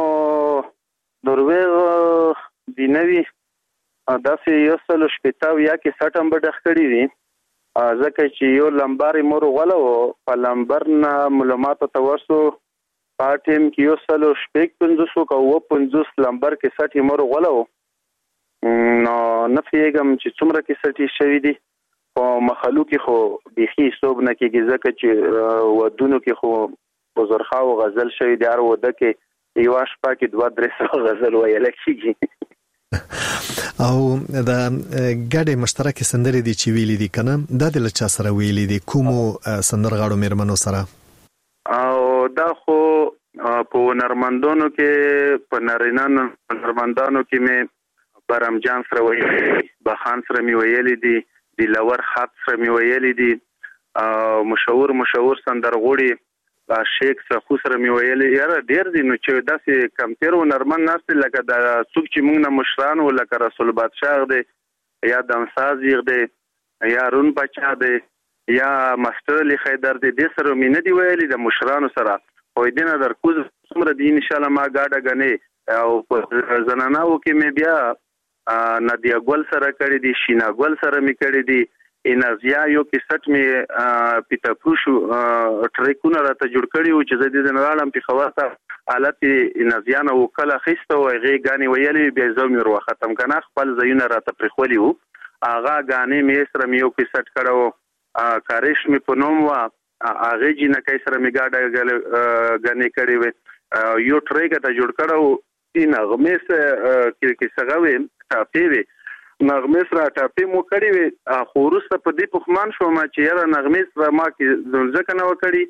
درویغ دی نوي داسې 160 یا کې 60 هم به ډخ کړي وي، ځکه چې یو لمبر یې مور غوله و، په لمبر نه معلوماتو ته ورسو، په ټیم کې 150 او 50 لمبر کې 60 یې مور غوله و. نو نه پوهېږم چې څومره کې 60 شوي دي، په مخلو کې خو بیخي حساب نه کېږي، ځکه چې ودونو کې خو بزرخوا و غزل شوي دي، هر وده کې یوه شپه کې 200-300 غزل ویله کېږي. او د ګډې مشترکې سندرې دي چې ویلې دي که نه، دا د له چا سره ویلې دي؟ کومو سندرغاړو مېرمنو سره؟ او دا خو په هنرمندانو کې، په نارینه هنرمندانو کې مې برام جان سره ویلې دي، بخان سره مې ویلې دي، دلاور خط سره مې ویلې دي، مشهور سندرغوړي شیخ سخو سره مې ویلې. یاره ډېر دي، نو چې داسې کمپیر هنرمند ناست دي، لکه د څوک چې موږ نه مشران وو، لکه رسول بادشاه دی، یا دمساز دی، یا رون بچا دی، یا ماستر علي خیدر دی، دې سره مې نه دي ویلې د مشرانو سره. خو دې نه درکوز څومره دي انشاءالله ما ګاډه ګنې، او په زناناو کې مې بیا نادیا ګل سره کړي دي، شینا ګل سره مې کړي دي، انازیا یو کیسټ مې پیټا پروشو ټریکونه راته جوړ کړي و چې زه دې نه راړم پیښور ته، حالت انازیا نه وکله اخیسته و، هغې ګانې ویلې، بیا زه مې ور وختم که نه، خپل ځایونه راته پرېښولي وو، هغه ګانې مې سره مې یو کیسټ کړی و، کاریش مې په نوم وه، هغې جینکۍ سره مې ګاډه ګانې کړې وې، یو ټریک ته جوړ کړی و، نغمې سره کیسه وې، ټاپې وې، نغمې سره ټاپې مو کړې وې، خو وروسته په دې پښمان شوم چې یاره نغمې سره ما کې ځکه نه وه کړي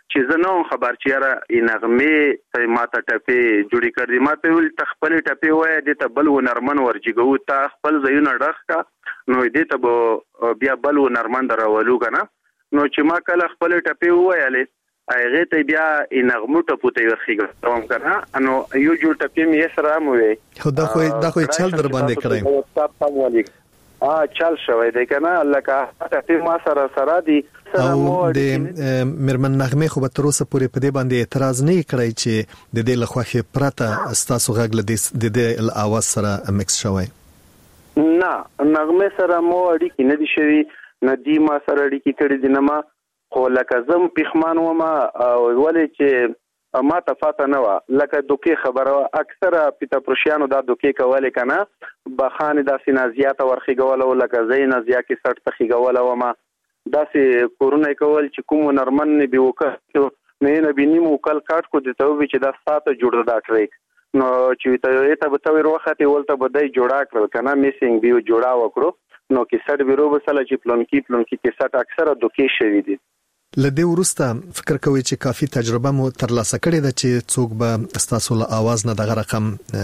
چې زه نو خبر چې را نغمه ته ماته ټپه جوړی کړې ماته ول تخپل ټپه وای د ته بل و نرمن ورجګو ته خپل زینو ډخه نو دې ته بیا بل و نرمن درولو کنه نو چې ما کله خپل ټپه وایاله هغه ته بیا نغمو ټپو ته ورخیږم کنه نو یو جوړ ټپه می سره مو وي دا خو چل در باندې کړم چل شوی دی کنه لکه ټپه ما سره دی او د مرمن نغمه خو به تر اوسه پورې په دې باندې اعتراض نه کړی چې د دې لخواخه پرته ستاسو غږ د دې اواز سره مکس شوی نه نغمه سره مو اړیکې نه دي شوی نه دی ما سره اړیکې کړې دي نه ما خو لکه زم پخمان و ما ولې چې ما تفاته نه و لکه دوکي خبره اکثره پیتا پرشیانو دا دوکي کوله کنه بخانه د سینازیات ورخیګول لکه زین ازیا کې سټ تخیګول و ما داسې کورونه کول چې کوم نرمن نه به وکړو نه بینیم وکل کاټ کو دته وی چې دا ساته جوړ دا ټریک نو چې ته به تور وخت ولته بدای جوړا کړل کنه میسینګ به جوړا وکړو نو کې سټ بیرو بسله چې پلون کې سټ اکثره دوکي شوی دي لدې ورسته فکر کوي چې کافي تجربه مو ترلاسه کړې ده چې څوک به ستاسو له आवाज نه دغه رقم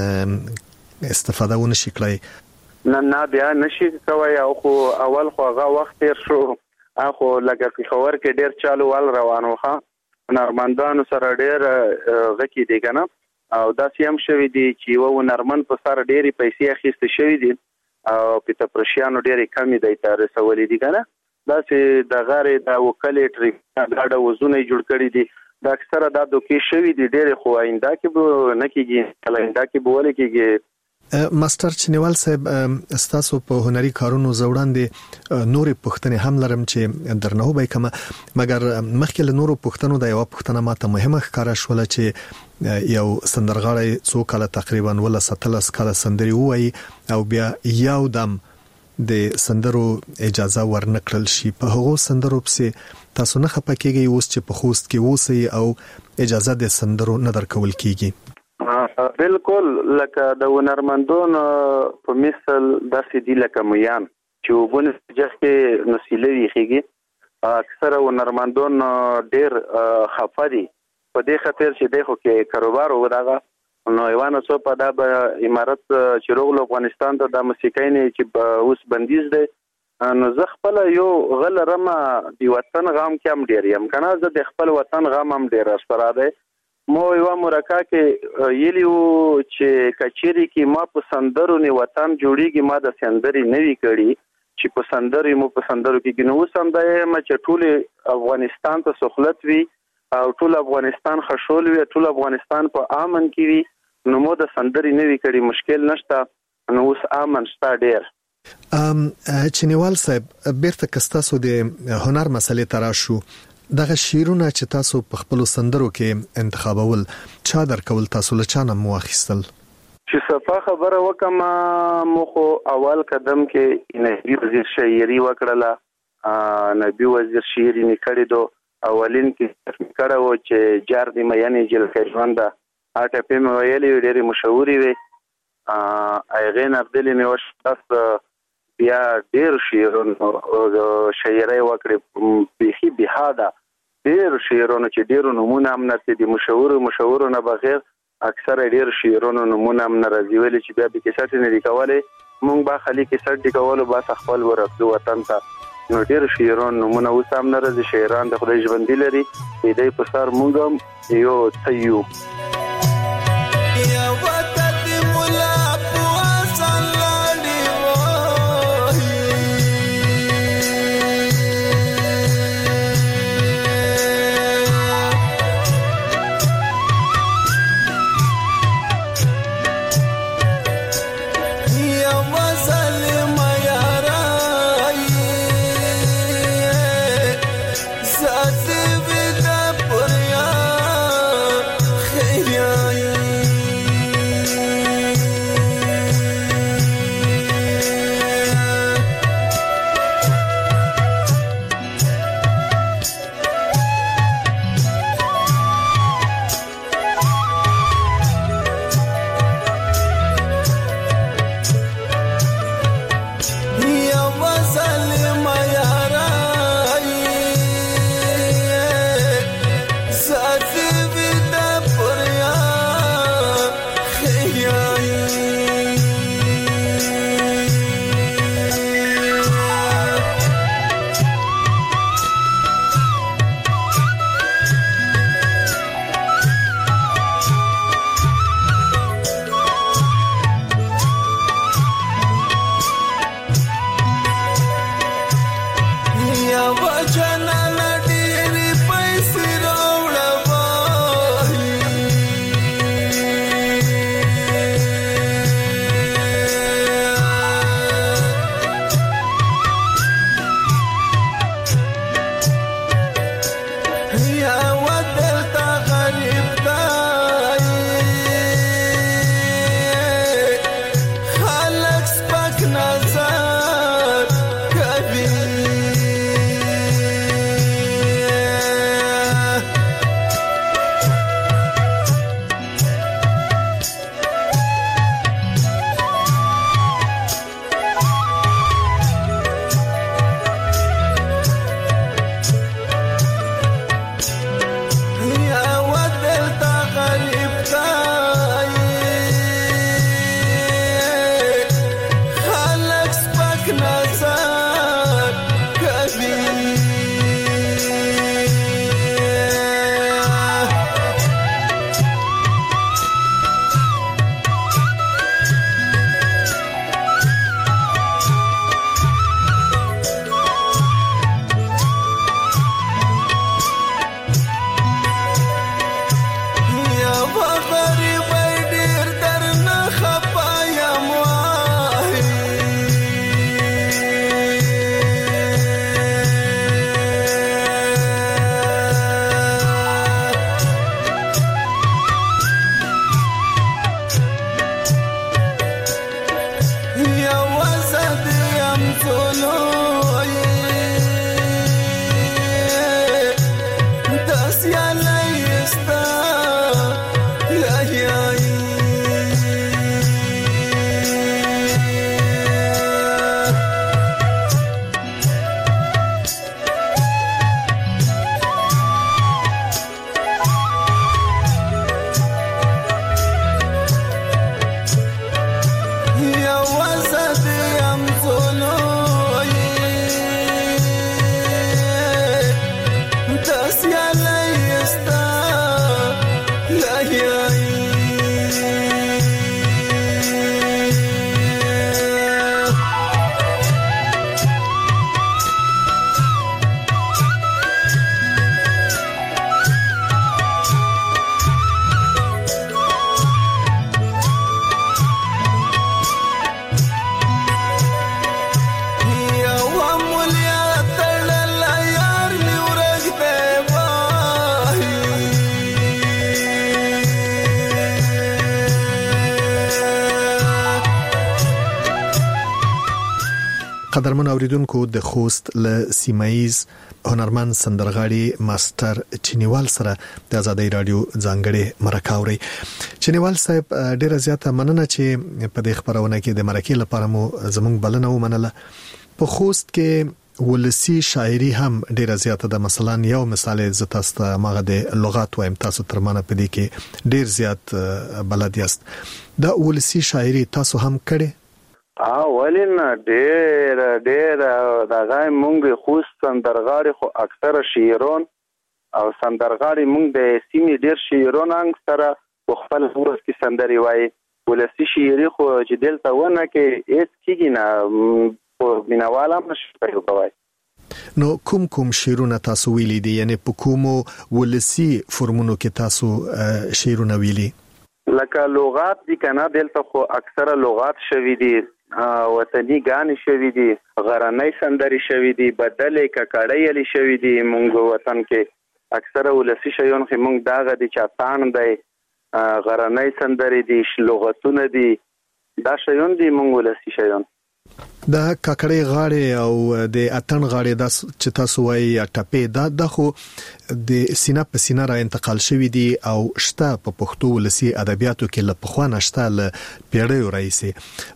استفاده ونشي کړی نه بیا نشي کوي او خو اول خو هغه وخت تیر شو اخو لکه خبر کې ډیر چالو وال روانو ښه نرمندانو سره ډیر غکی دي کنه او دا سیم شوی دي چې و نرمن په سره ډیری پیسې اخیسته شوی دي او پیتا پرشیانو ډیری کمی دی تر سوالې دي کنه دا چې د غارې د وکالې ټریک دا وزونه جوړ کړی دي دا اکثره د دوکي شوی دي ډېر خو آینده کې به نه کېږي آینده کې به ولې کېږي ماستر چنیوال صاحب استاسو په هنري کارونو زوړاندې نورې پښتنې هم لرم چې درنه وبای کما مګر مخکې له نورو پښتنو د یو پښتنه ماته مهمه ښکارا شول چې یو سندرغاړی څو کاله تقریبا ولا 17 کاله سندري وای او بیا یو دم د سندرو اجازه ورنکړل شي په هغو سندرو پسې تاسو نه خپکیږئ اوس چې په خوست کې ووسی او اجازه د سندرو نه درکول کیږي بالکل لکه د ونرمندون په مثال داسې دی لکه میان چې وبونه ځکه کې نسیلوي خيږي اکثره ونرمندون ډیر خفري په دې خاطر چې دغه کې کاروبار وداغه نو ایوانو څو په دا امارت چې روغ افغانستان ته د موسیقۍ نه چې اوس بندیز دی نو زه خپل یو غل رمه دی وطن غام کې هم ډیر یم کنه زه د خپل وطن غام هم ډیر سره ده مو یو مرکه کې یلیو چې کچيري کې ما په سندرو نه وطن جوړیږي ما د سندري نوي کړي چې په سندري مو په سندرو کې نو سم ده چې ټول افغانستان ته سہولت وي او ټول افغانستان خشول وي ټول افغانستان په امن کې وي نو مو د سندري نوي کړي مشکل نشته نو اوس امن شته ډیر چنیوال صاحب بیرته کستاسو د هنر مسلې تراشو دغه شیرونه چې تاسو په خپل سندرو کې انتخابول چا درکول تاسو له چانه مو اخیستل چې صفه خبره وکم مخ اول قدم کې نبی وزیر شاعري وکړه نبی وزیر شاعري نکړې دو اولین کې کړه و چې جار دی مې جل کې ژوند اټه په مې ویلې ډېری مشهوري وي اغه نبدلې مې وشت بیا ډېر شعرونه شاعري وکړې به بهاده ډېر شعرونه چې ډېر نمونه امنت دي مشهور نه بغیر اکثر ډېر شعرونه نمونه امن راځي ویل چې بیا به کیسه نه لیکواله مونږ با خالي کیسه لیکواله با خپل ورته وطن ته نو ډېر شعرونه نمونه وسام نه راځي شاعران د خدای ژوند لري دې په سر مونږ یو تیو Hey قدرمن اوریدونکو د خوست له سیمایز هنرمند سندرغاړي ماستر چینیوال سره د آزادۍ رادیو ځانګړي مرکه اوري. چینیوال صاحب ډیره زیاته مننه چې په دې خبرونه کې د مرکې لپاره مو زموږ بلنه ومنله. په خوست کې ولسی شاعري هم ډیره زیاته ده. مثلا یو مثال ز تاسو ته ماغه د لغات وایم، تاسو تر منه په دې کې ډیر زیات بلد یاست. دا ولسی شاعري تاسو هم کړي؟ ولین ډیر دغه مونږ خوست سندرغاړي خو اکثره شعرون او سندرغاړي مونږ د سیمې ډیر شعرون سره خپل ورس کې سندري وای. ولسی شعري خو چې دلته ونه کې هیڅ کیږي نه، په مینواله مشپړ کوي. نو کوم شعرونه تاسو ویلي دي؟ یعنی په کومو ولسی فرمونو کې تاسو شعرونه ویلي؟ لکه لغات دي کنه، دلته خو اکثره لغات شوي دي، وطني غانې شوي دي، غرنۍ سندري شوي دي، بدلې ککړې شوي دي. مونږ وطن کې اکثره ولسی شیون خو مونږ داغه دي چاتان دی، غرنۍ سندري دي، لغتونه دي، دا شیون دي مونږ ولسی شیون. دا ککړې غاړې او د اتن غاړې د چې تاسو وایي یا ټپې دا خو د سینه په سینه را انتقال شوی دي او شته په پښتو ولسی ادبیاتو کې له پخوانه شته له پیړیو راځي.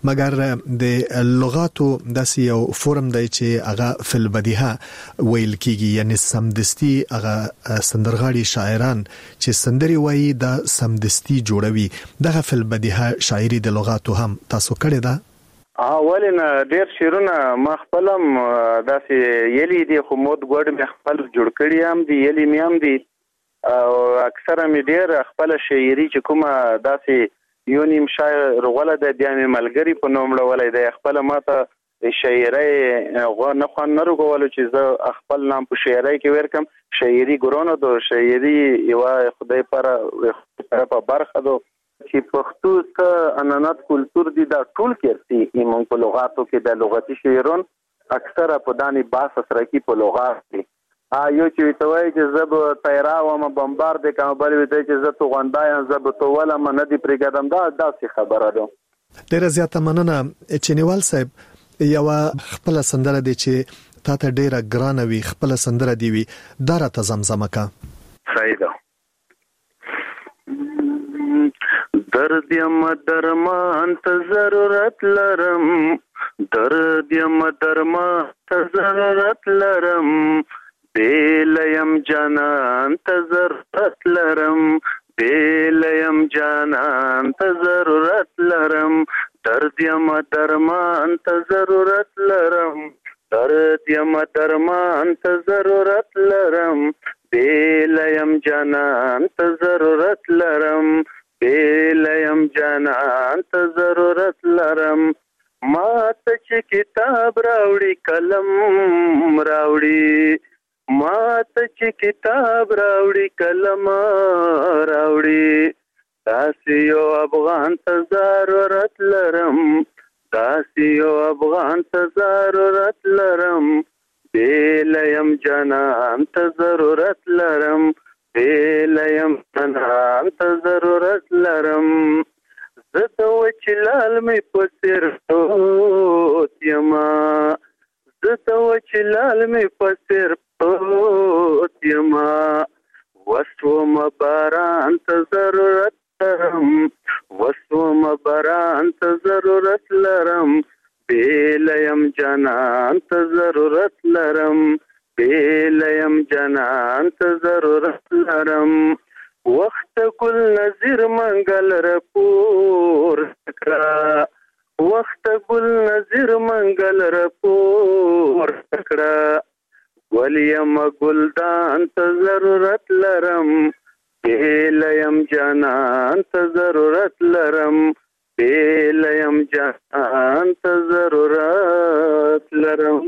مګر د لغاتو داسې یو فورم دی چې هغه فل بدیهه ویل کیږي، یعنی سمدستی هغه سندرغاړي شاعران چې سندري وایي دا سمدستی جوړوي. دغه فل بدیهه شاعري د لغاتو هم تاسو کړی ده؟ ولین ډیر شعرونه ما خپلم داسې یلی دي، خو مود ګوډ مې خپل جوړ کړی هم دي، یلی مې هم دي، او اکثره مې ډیر خپل شاعري چې کومه داسې یو نیم شاعر غوله ده، بیا مې ملګری په نوم ولې ده خپل ماته شاعري غو نه خو نه رغولو چې زه خپل نام په شاعري کې ورکم شاعري ګورونو دو شاعري یو خدای پر په برخه دو چې پښتو څخه انانات کلچر دي دا ټول کېرتي ایمون په لغاتو کې د لغتي شعرون اکثره په دانی باس سره کې په لغات دي یو چې توای چې زب تیرا و ما بمبار د کوم بل وی چې زه تو غوندایم زب تو ولا من دي پرګدم دا څه خبره ده ډیره زیاته مننه چنیوال صاحب یو خپل سندره دي چې تاسو ډیره ګران وي خپل سندره دی وي دا را ته زمزمه کا سیدا درد یم درمان ته ضرورت لرم درد یم درمان ته ضرورت لرم بیلیم جانان ته ضرورت لرم بیلیم جانان ته ضرورت لرم درد یم درمان ته ضرورت لرم درد یم درمان ته ضرورت لرم بیلیم جانان ته ضرورت لرم بیلیم جانان ته ضرورت لرم ما ته چې کتاب راوړي قلم راوړي ما ته چې کتاب راوړي قلم راوړي داسې یو افغان ته ضرورت لرم داسې یو افغان ته ضرورت لرم بیلیم جانان ته ضرورت لرم بیلیم جانان ته ضرورت لرم زه د وچلال مې په سر پروت یما زه د وچلال مې په سر پروت یما وسوم باران ته ضرورت لرم وسوم باران ته ضرورت لرم بیلیم جانان ته ضرورت لرم بیلیم جانان ته ضرورت لرم وخت گل نظیر منگل رپور کړه وخت گل نظیر منگل رپور کړه ولیم گلدان ته ضرورت لرم بیلیم جانان ته ضرورت لرم بیلیم جانان ته ضرورت لرم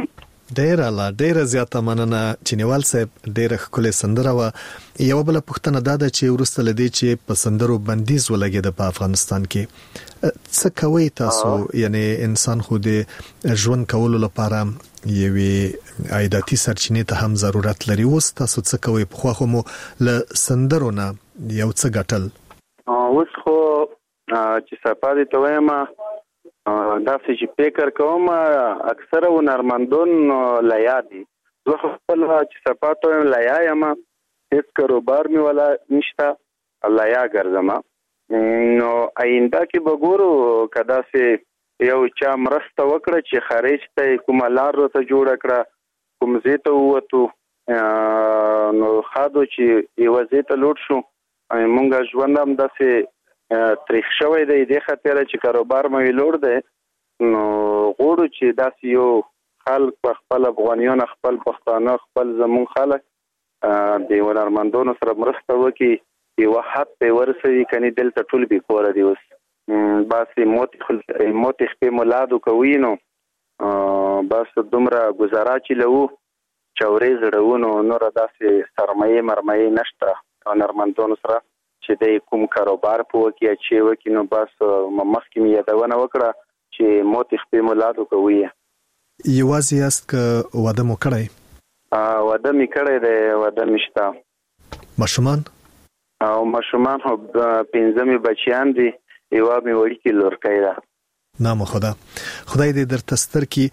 ډیره زیاته مننه چنیوال صاحب ډیره ښکلې سندره و یو بل پښتنه دا چې ورسته لدی چې په سندرو بندیز ولګید په افغانستان کې څه کوي تاسو یعنی انسان خو د ژوند کولو لپاره یوې عایداتي سرچینې ته هم ضرورت لري اوس تاسو څه کوي په خو مو له سندرو نه یو څه ګټل اوس خو چې سپادي ته وایم دا چې فکر کوم اکثره هنرمندون لیا دي زه خپل چې سپاتو لیا یم هیڅ کاروبار می ولا نشتا لیا ګرځم نو آینده کې بګورو کدا سه یو چا مرسته وکړه چې خارج ته کومه لار ته جوړ کړه کوم زیته وته نو خادو چې یو زیته لوټ شو مونږ ژوند هم داسې تاریخ شوی دی د خاطر چې کاروبار مې لوړ دی نو غوړو چې داسې یو خلک خپل افغانیان خپل پښتانه خپل زمون خلک د هنرمندانو سره مرسته وکړي یو حد په ورسوي کني دلته ټول به کور دی اوس باسي موت خپل مولادو کوي نو بس دومره گزاره چې لو چورې زړونو نور داسې سرمایه مرمایه نشته هنرمندانو سره چې د کوم کاروبار په وکي چې وکي نو بس مخکې مې یادونه وکړه چې موت خپل مولادو کوي یوازې یاست که واده مو کړی واده مې کړی دی واده مشته ماشومان او ماشومان هم 15 بچیان دي یو مې وړي لورکۍ ده نام خدای دې درته ستر کی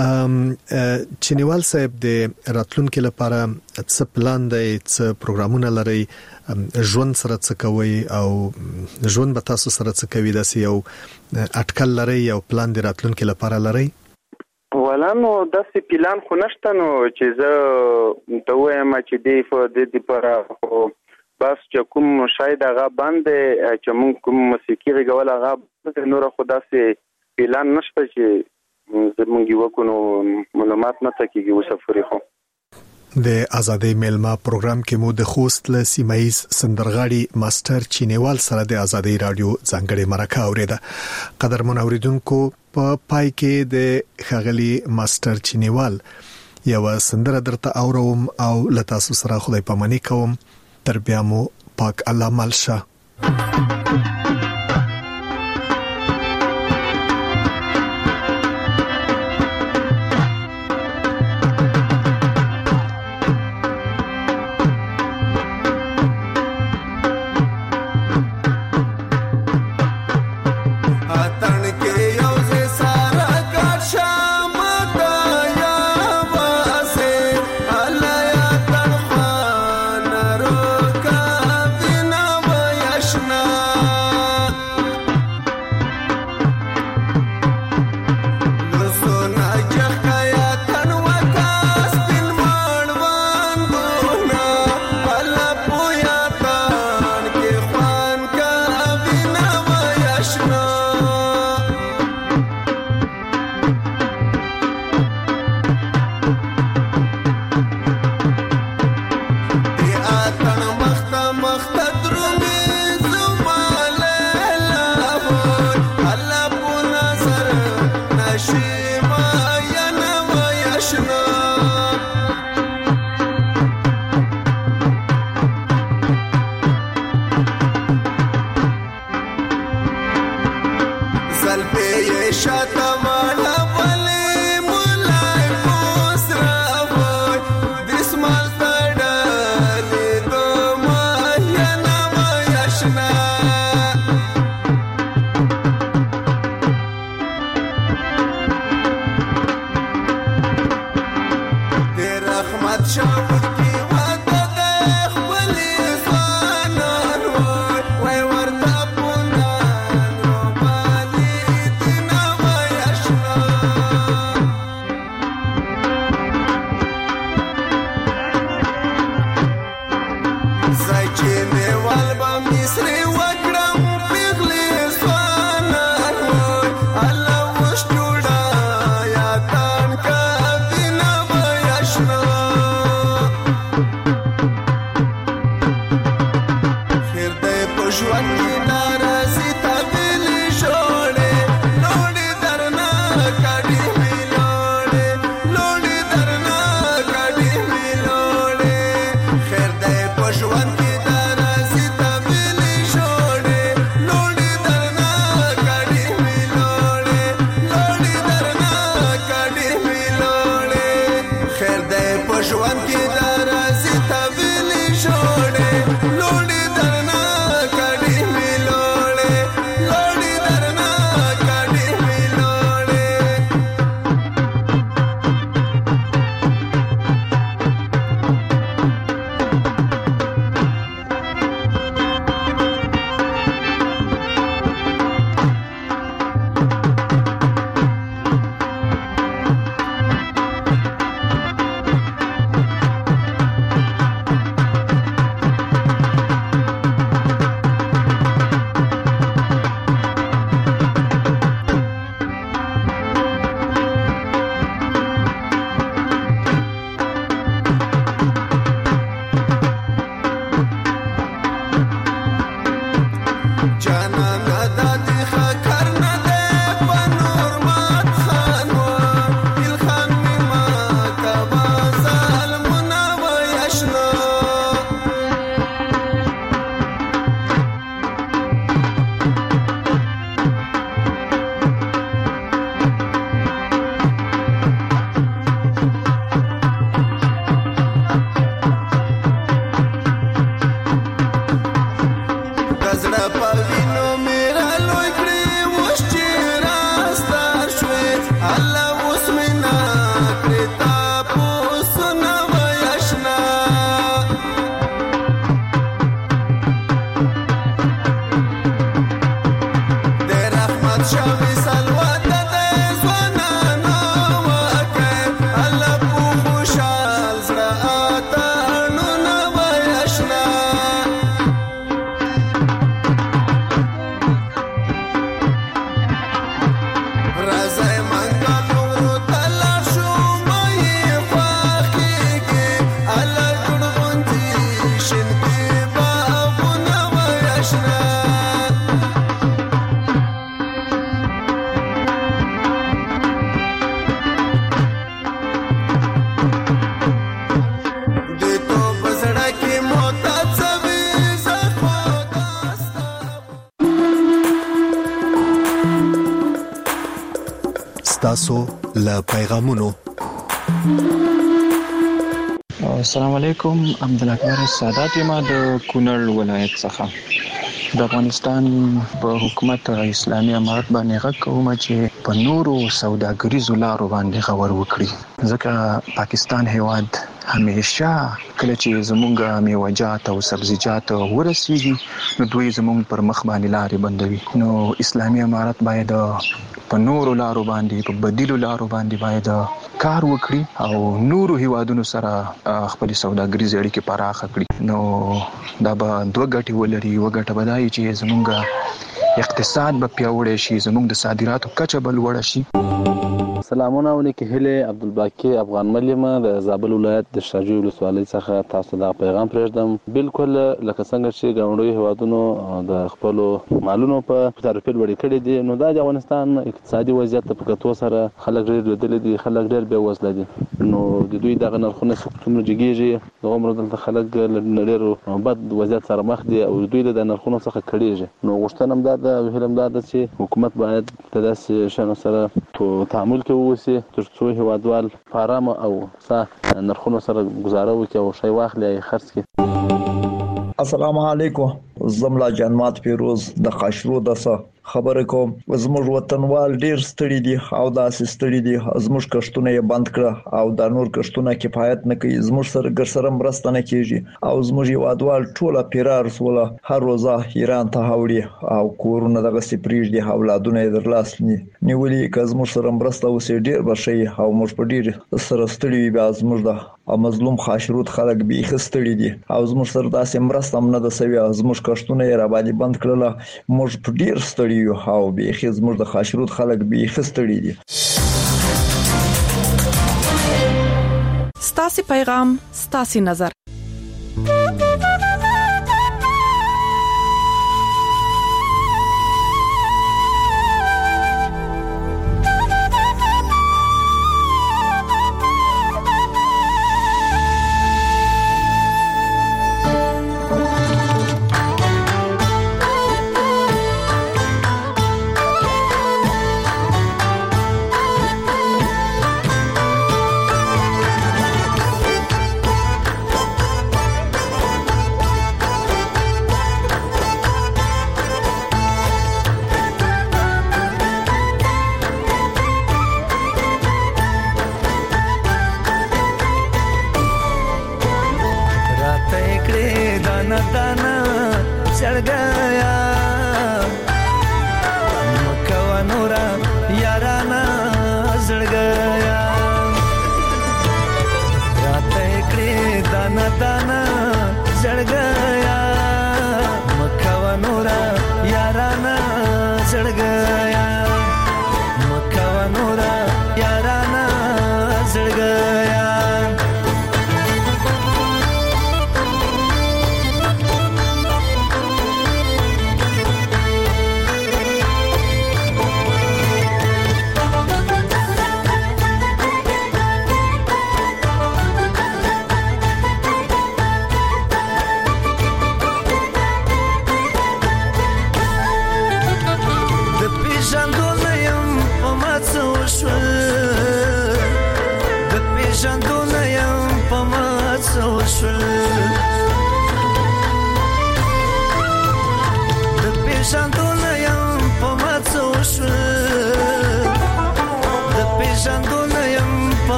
چنیوال صاحب د راتلونکو لپاره څه پلان دی څه پروګرامونه لري ژوند سره څه کوي او ژوند به تاسو سره څه کوي داسې یو اټکل لري یو پلان د راتلونکو لپاره لري ولانو داسې پلان خو نشته نو چې زه ته وایم چې د دې لپاره بس چې کوم شاید هغه باندې چې مونږ کوم موسیقي غوړل هغه نور خو داسې پلان نشته چې زمونږ یو کو معلومات نه تکیږي وسفري خو د ازادي میلما پروګرام کې مو د خوست له سیمایز سندرغاړي ماستر چینیوال سره د ازادي رادیو ځانګړي مرکه اوریده قدرمن اوریدونکو په پای کې د خغلی ماستر چینیوال یو سندره درته اوروم او لتا سره خدای پامانی کوم تر بیا مو پاک الله مالشه ستاسو له پیغامونو. السلام علیکم. عبدالاکبر سادات یم د کونړ ولایت څخه. د افغانستان په حکومت اسلامي امارت باندې غږ کوم چې په نورو سوداګریزو لارو باندې غور وکړي، ځکه پاکستان هیواد همیشه کله چې زمونږ میوه‌جات او سبزیجات ورسیږي نو دوی زمونږ پر مخ باندې لارې بندوي. نو اسلامي امارت باید په نورو لارو باندې په بدیلو لارو باندې باید کار وکړي او نورو هیوادونو سره خپل سوداګریزي اړیکې پراخه کړي. نو دا به دوه ګټې ولري. یو ګټه به دا وي چې زمونږ اقتصاد به پیاوړی شي، زمونږ د صادراتو کچه به لوړه شي. سلامونه علیکم. هله عبدالباقی افغان مليمه د زابل ولایت د شاجوی ولسوالۍ څخه تاسو ته پیغام پرېږدم. بالکل لکه څنګه چې ګاونډي هیوادونو د خپل مالونو په تعرفه لوړې کړې دي، نو د افغانستان اقتصادي وضعیت په کتو سره خلک ډېر لیدل دي، خلک ډېر بې وزله دي. نو د دوی دغه نرخونه څومره جګیږي، د عمر دلته خلک ډېر بد وضعیت سره مخ دي او دوی د نرخونو څخه کړيږي. نو غوښتنه هم دا ده او هیله هم دا ده چې حکومت باید د داسې شنو سره تعامل کوي وسی ترڅو هیوادوال په آرام او ښه نرخونو سره گزاره وکړي او شی واخلي او خرڅ کړي. السلام علیکم. زملا جنمات پیروز د خاشرو دسه خبره کوم. زموږ وطنوال ډیر ستړي دي او داسې ستړي دي، زموږ کښتونه یې بند کړه او د نور کښتونه کفایت نه کوي، زموږ سره ګرسره مرسته نه کیږي او زموږ هیوادوال ټوله پیرار سوله هر روزه ایران ته هاوړي او کورونه دغه سپریج دي، اولادونه یې درلاس نیولي. که زموږ سره مرسته وسي ډیر بشي او موږ په ډیر سره ستړي وي. بیا زموږ د مظلوم خاشرود خلک بیخ ستړي دي او زموږ سره داسې مرسته هم نه ده سوي. زموږ کښتونه یې را باندې بند کړل، موږ په ډیر ستړي او بیخي زموږ د خاشرود خلک بیخي ستړي دي. ستاسي پیغام ستاسي نظر.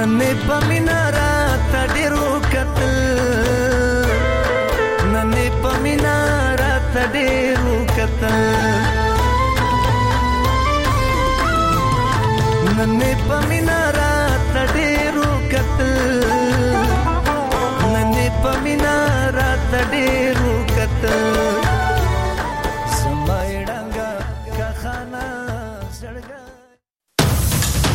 ننې پمینا رات ډېرو کتل ننې پمینا رات ډېرو کتل ننې پمینا رات ډېرو کتل ننې پمینا رات ډېرو کتل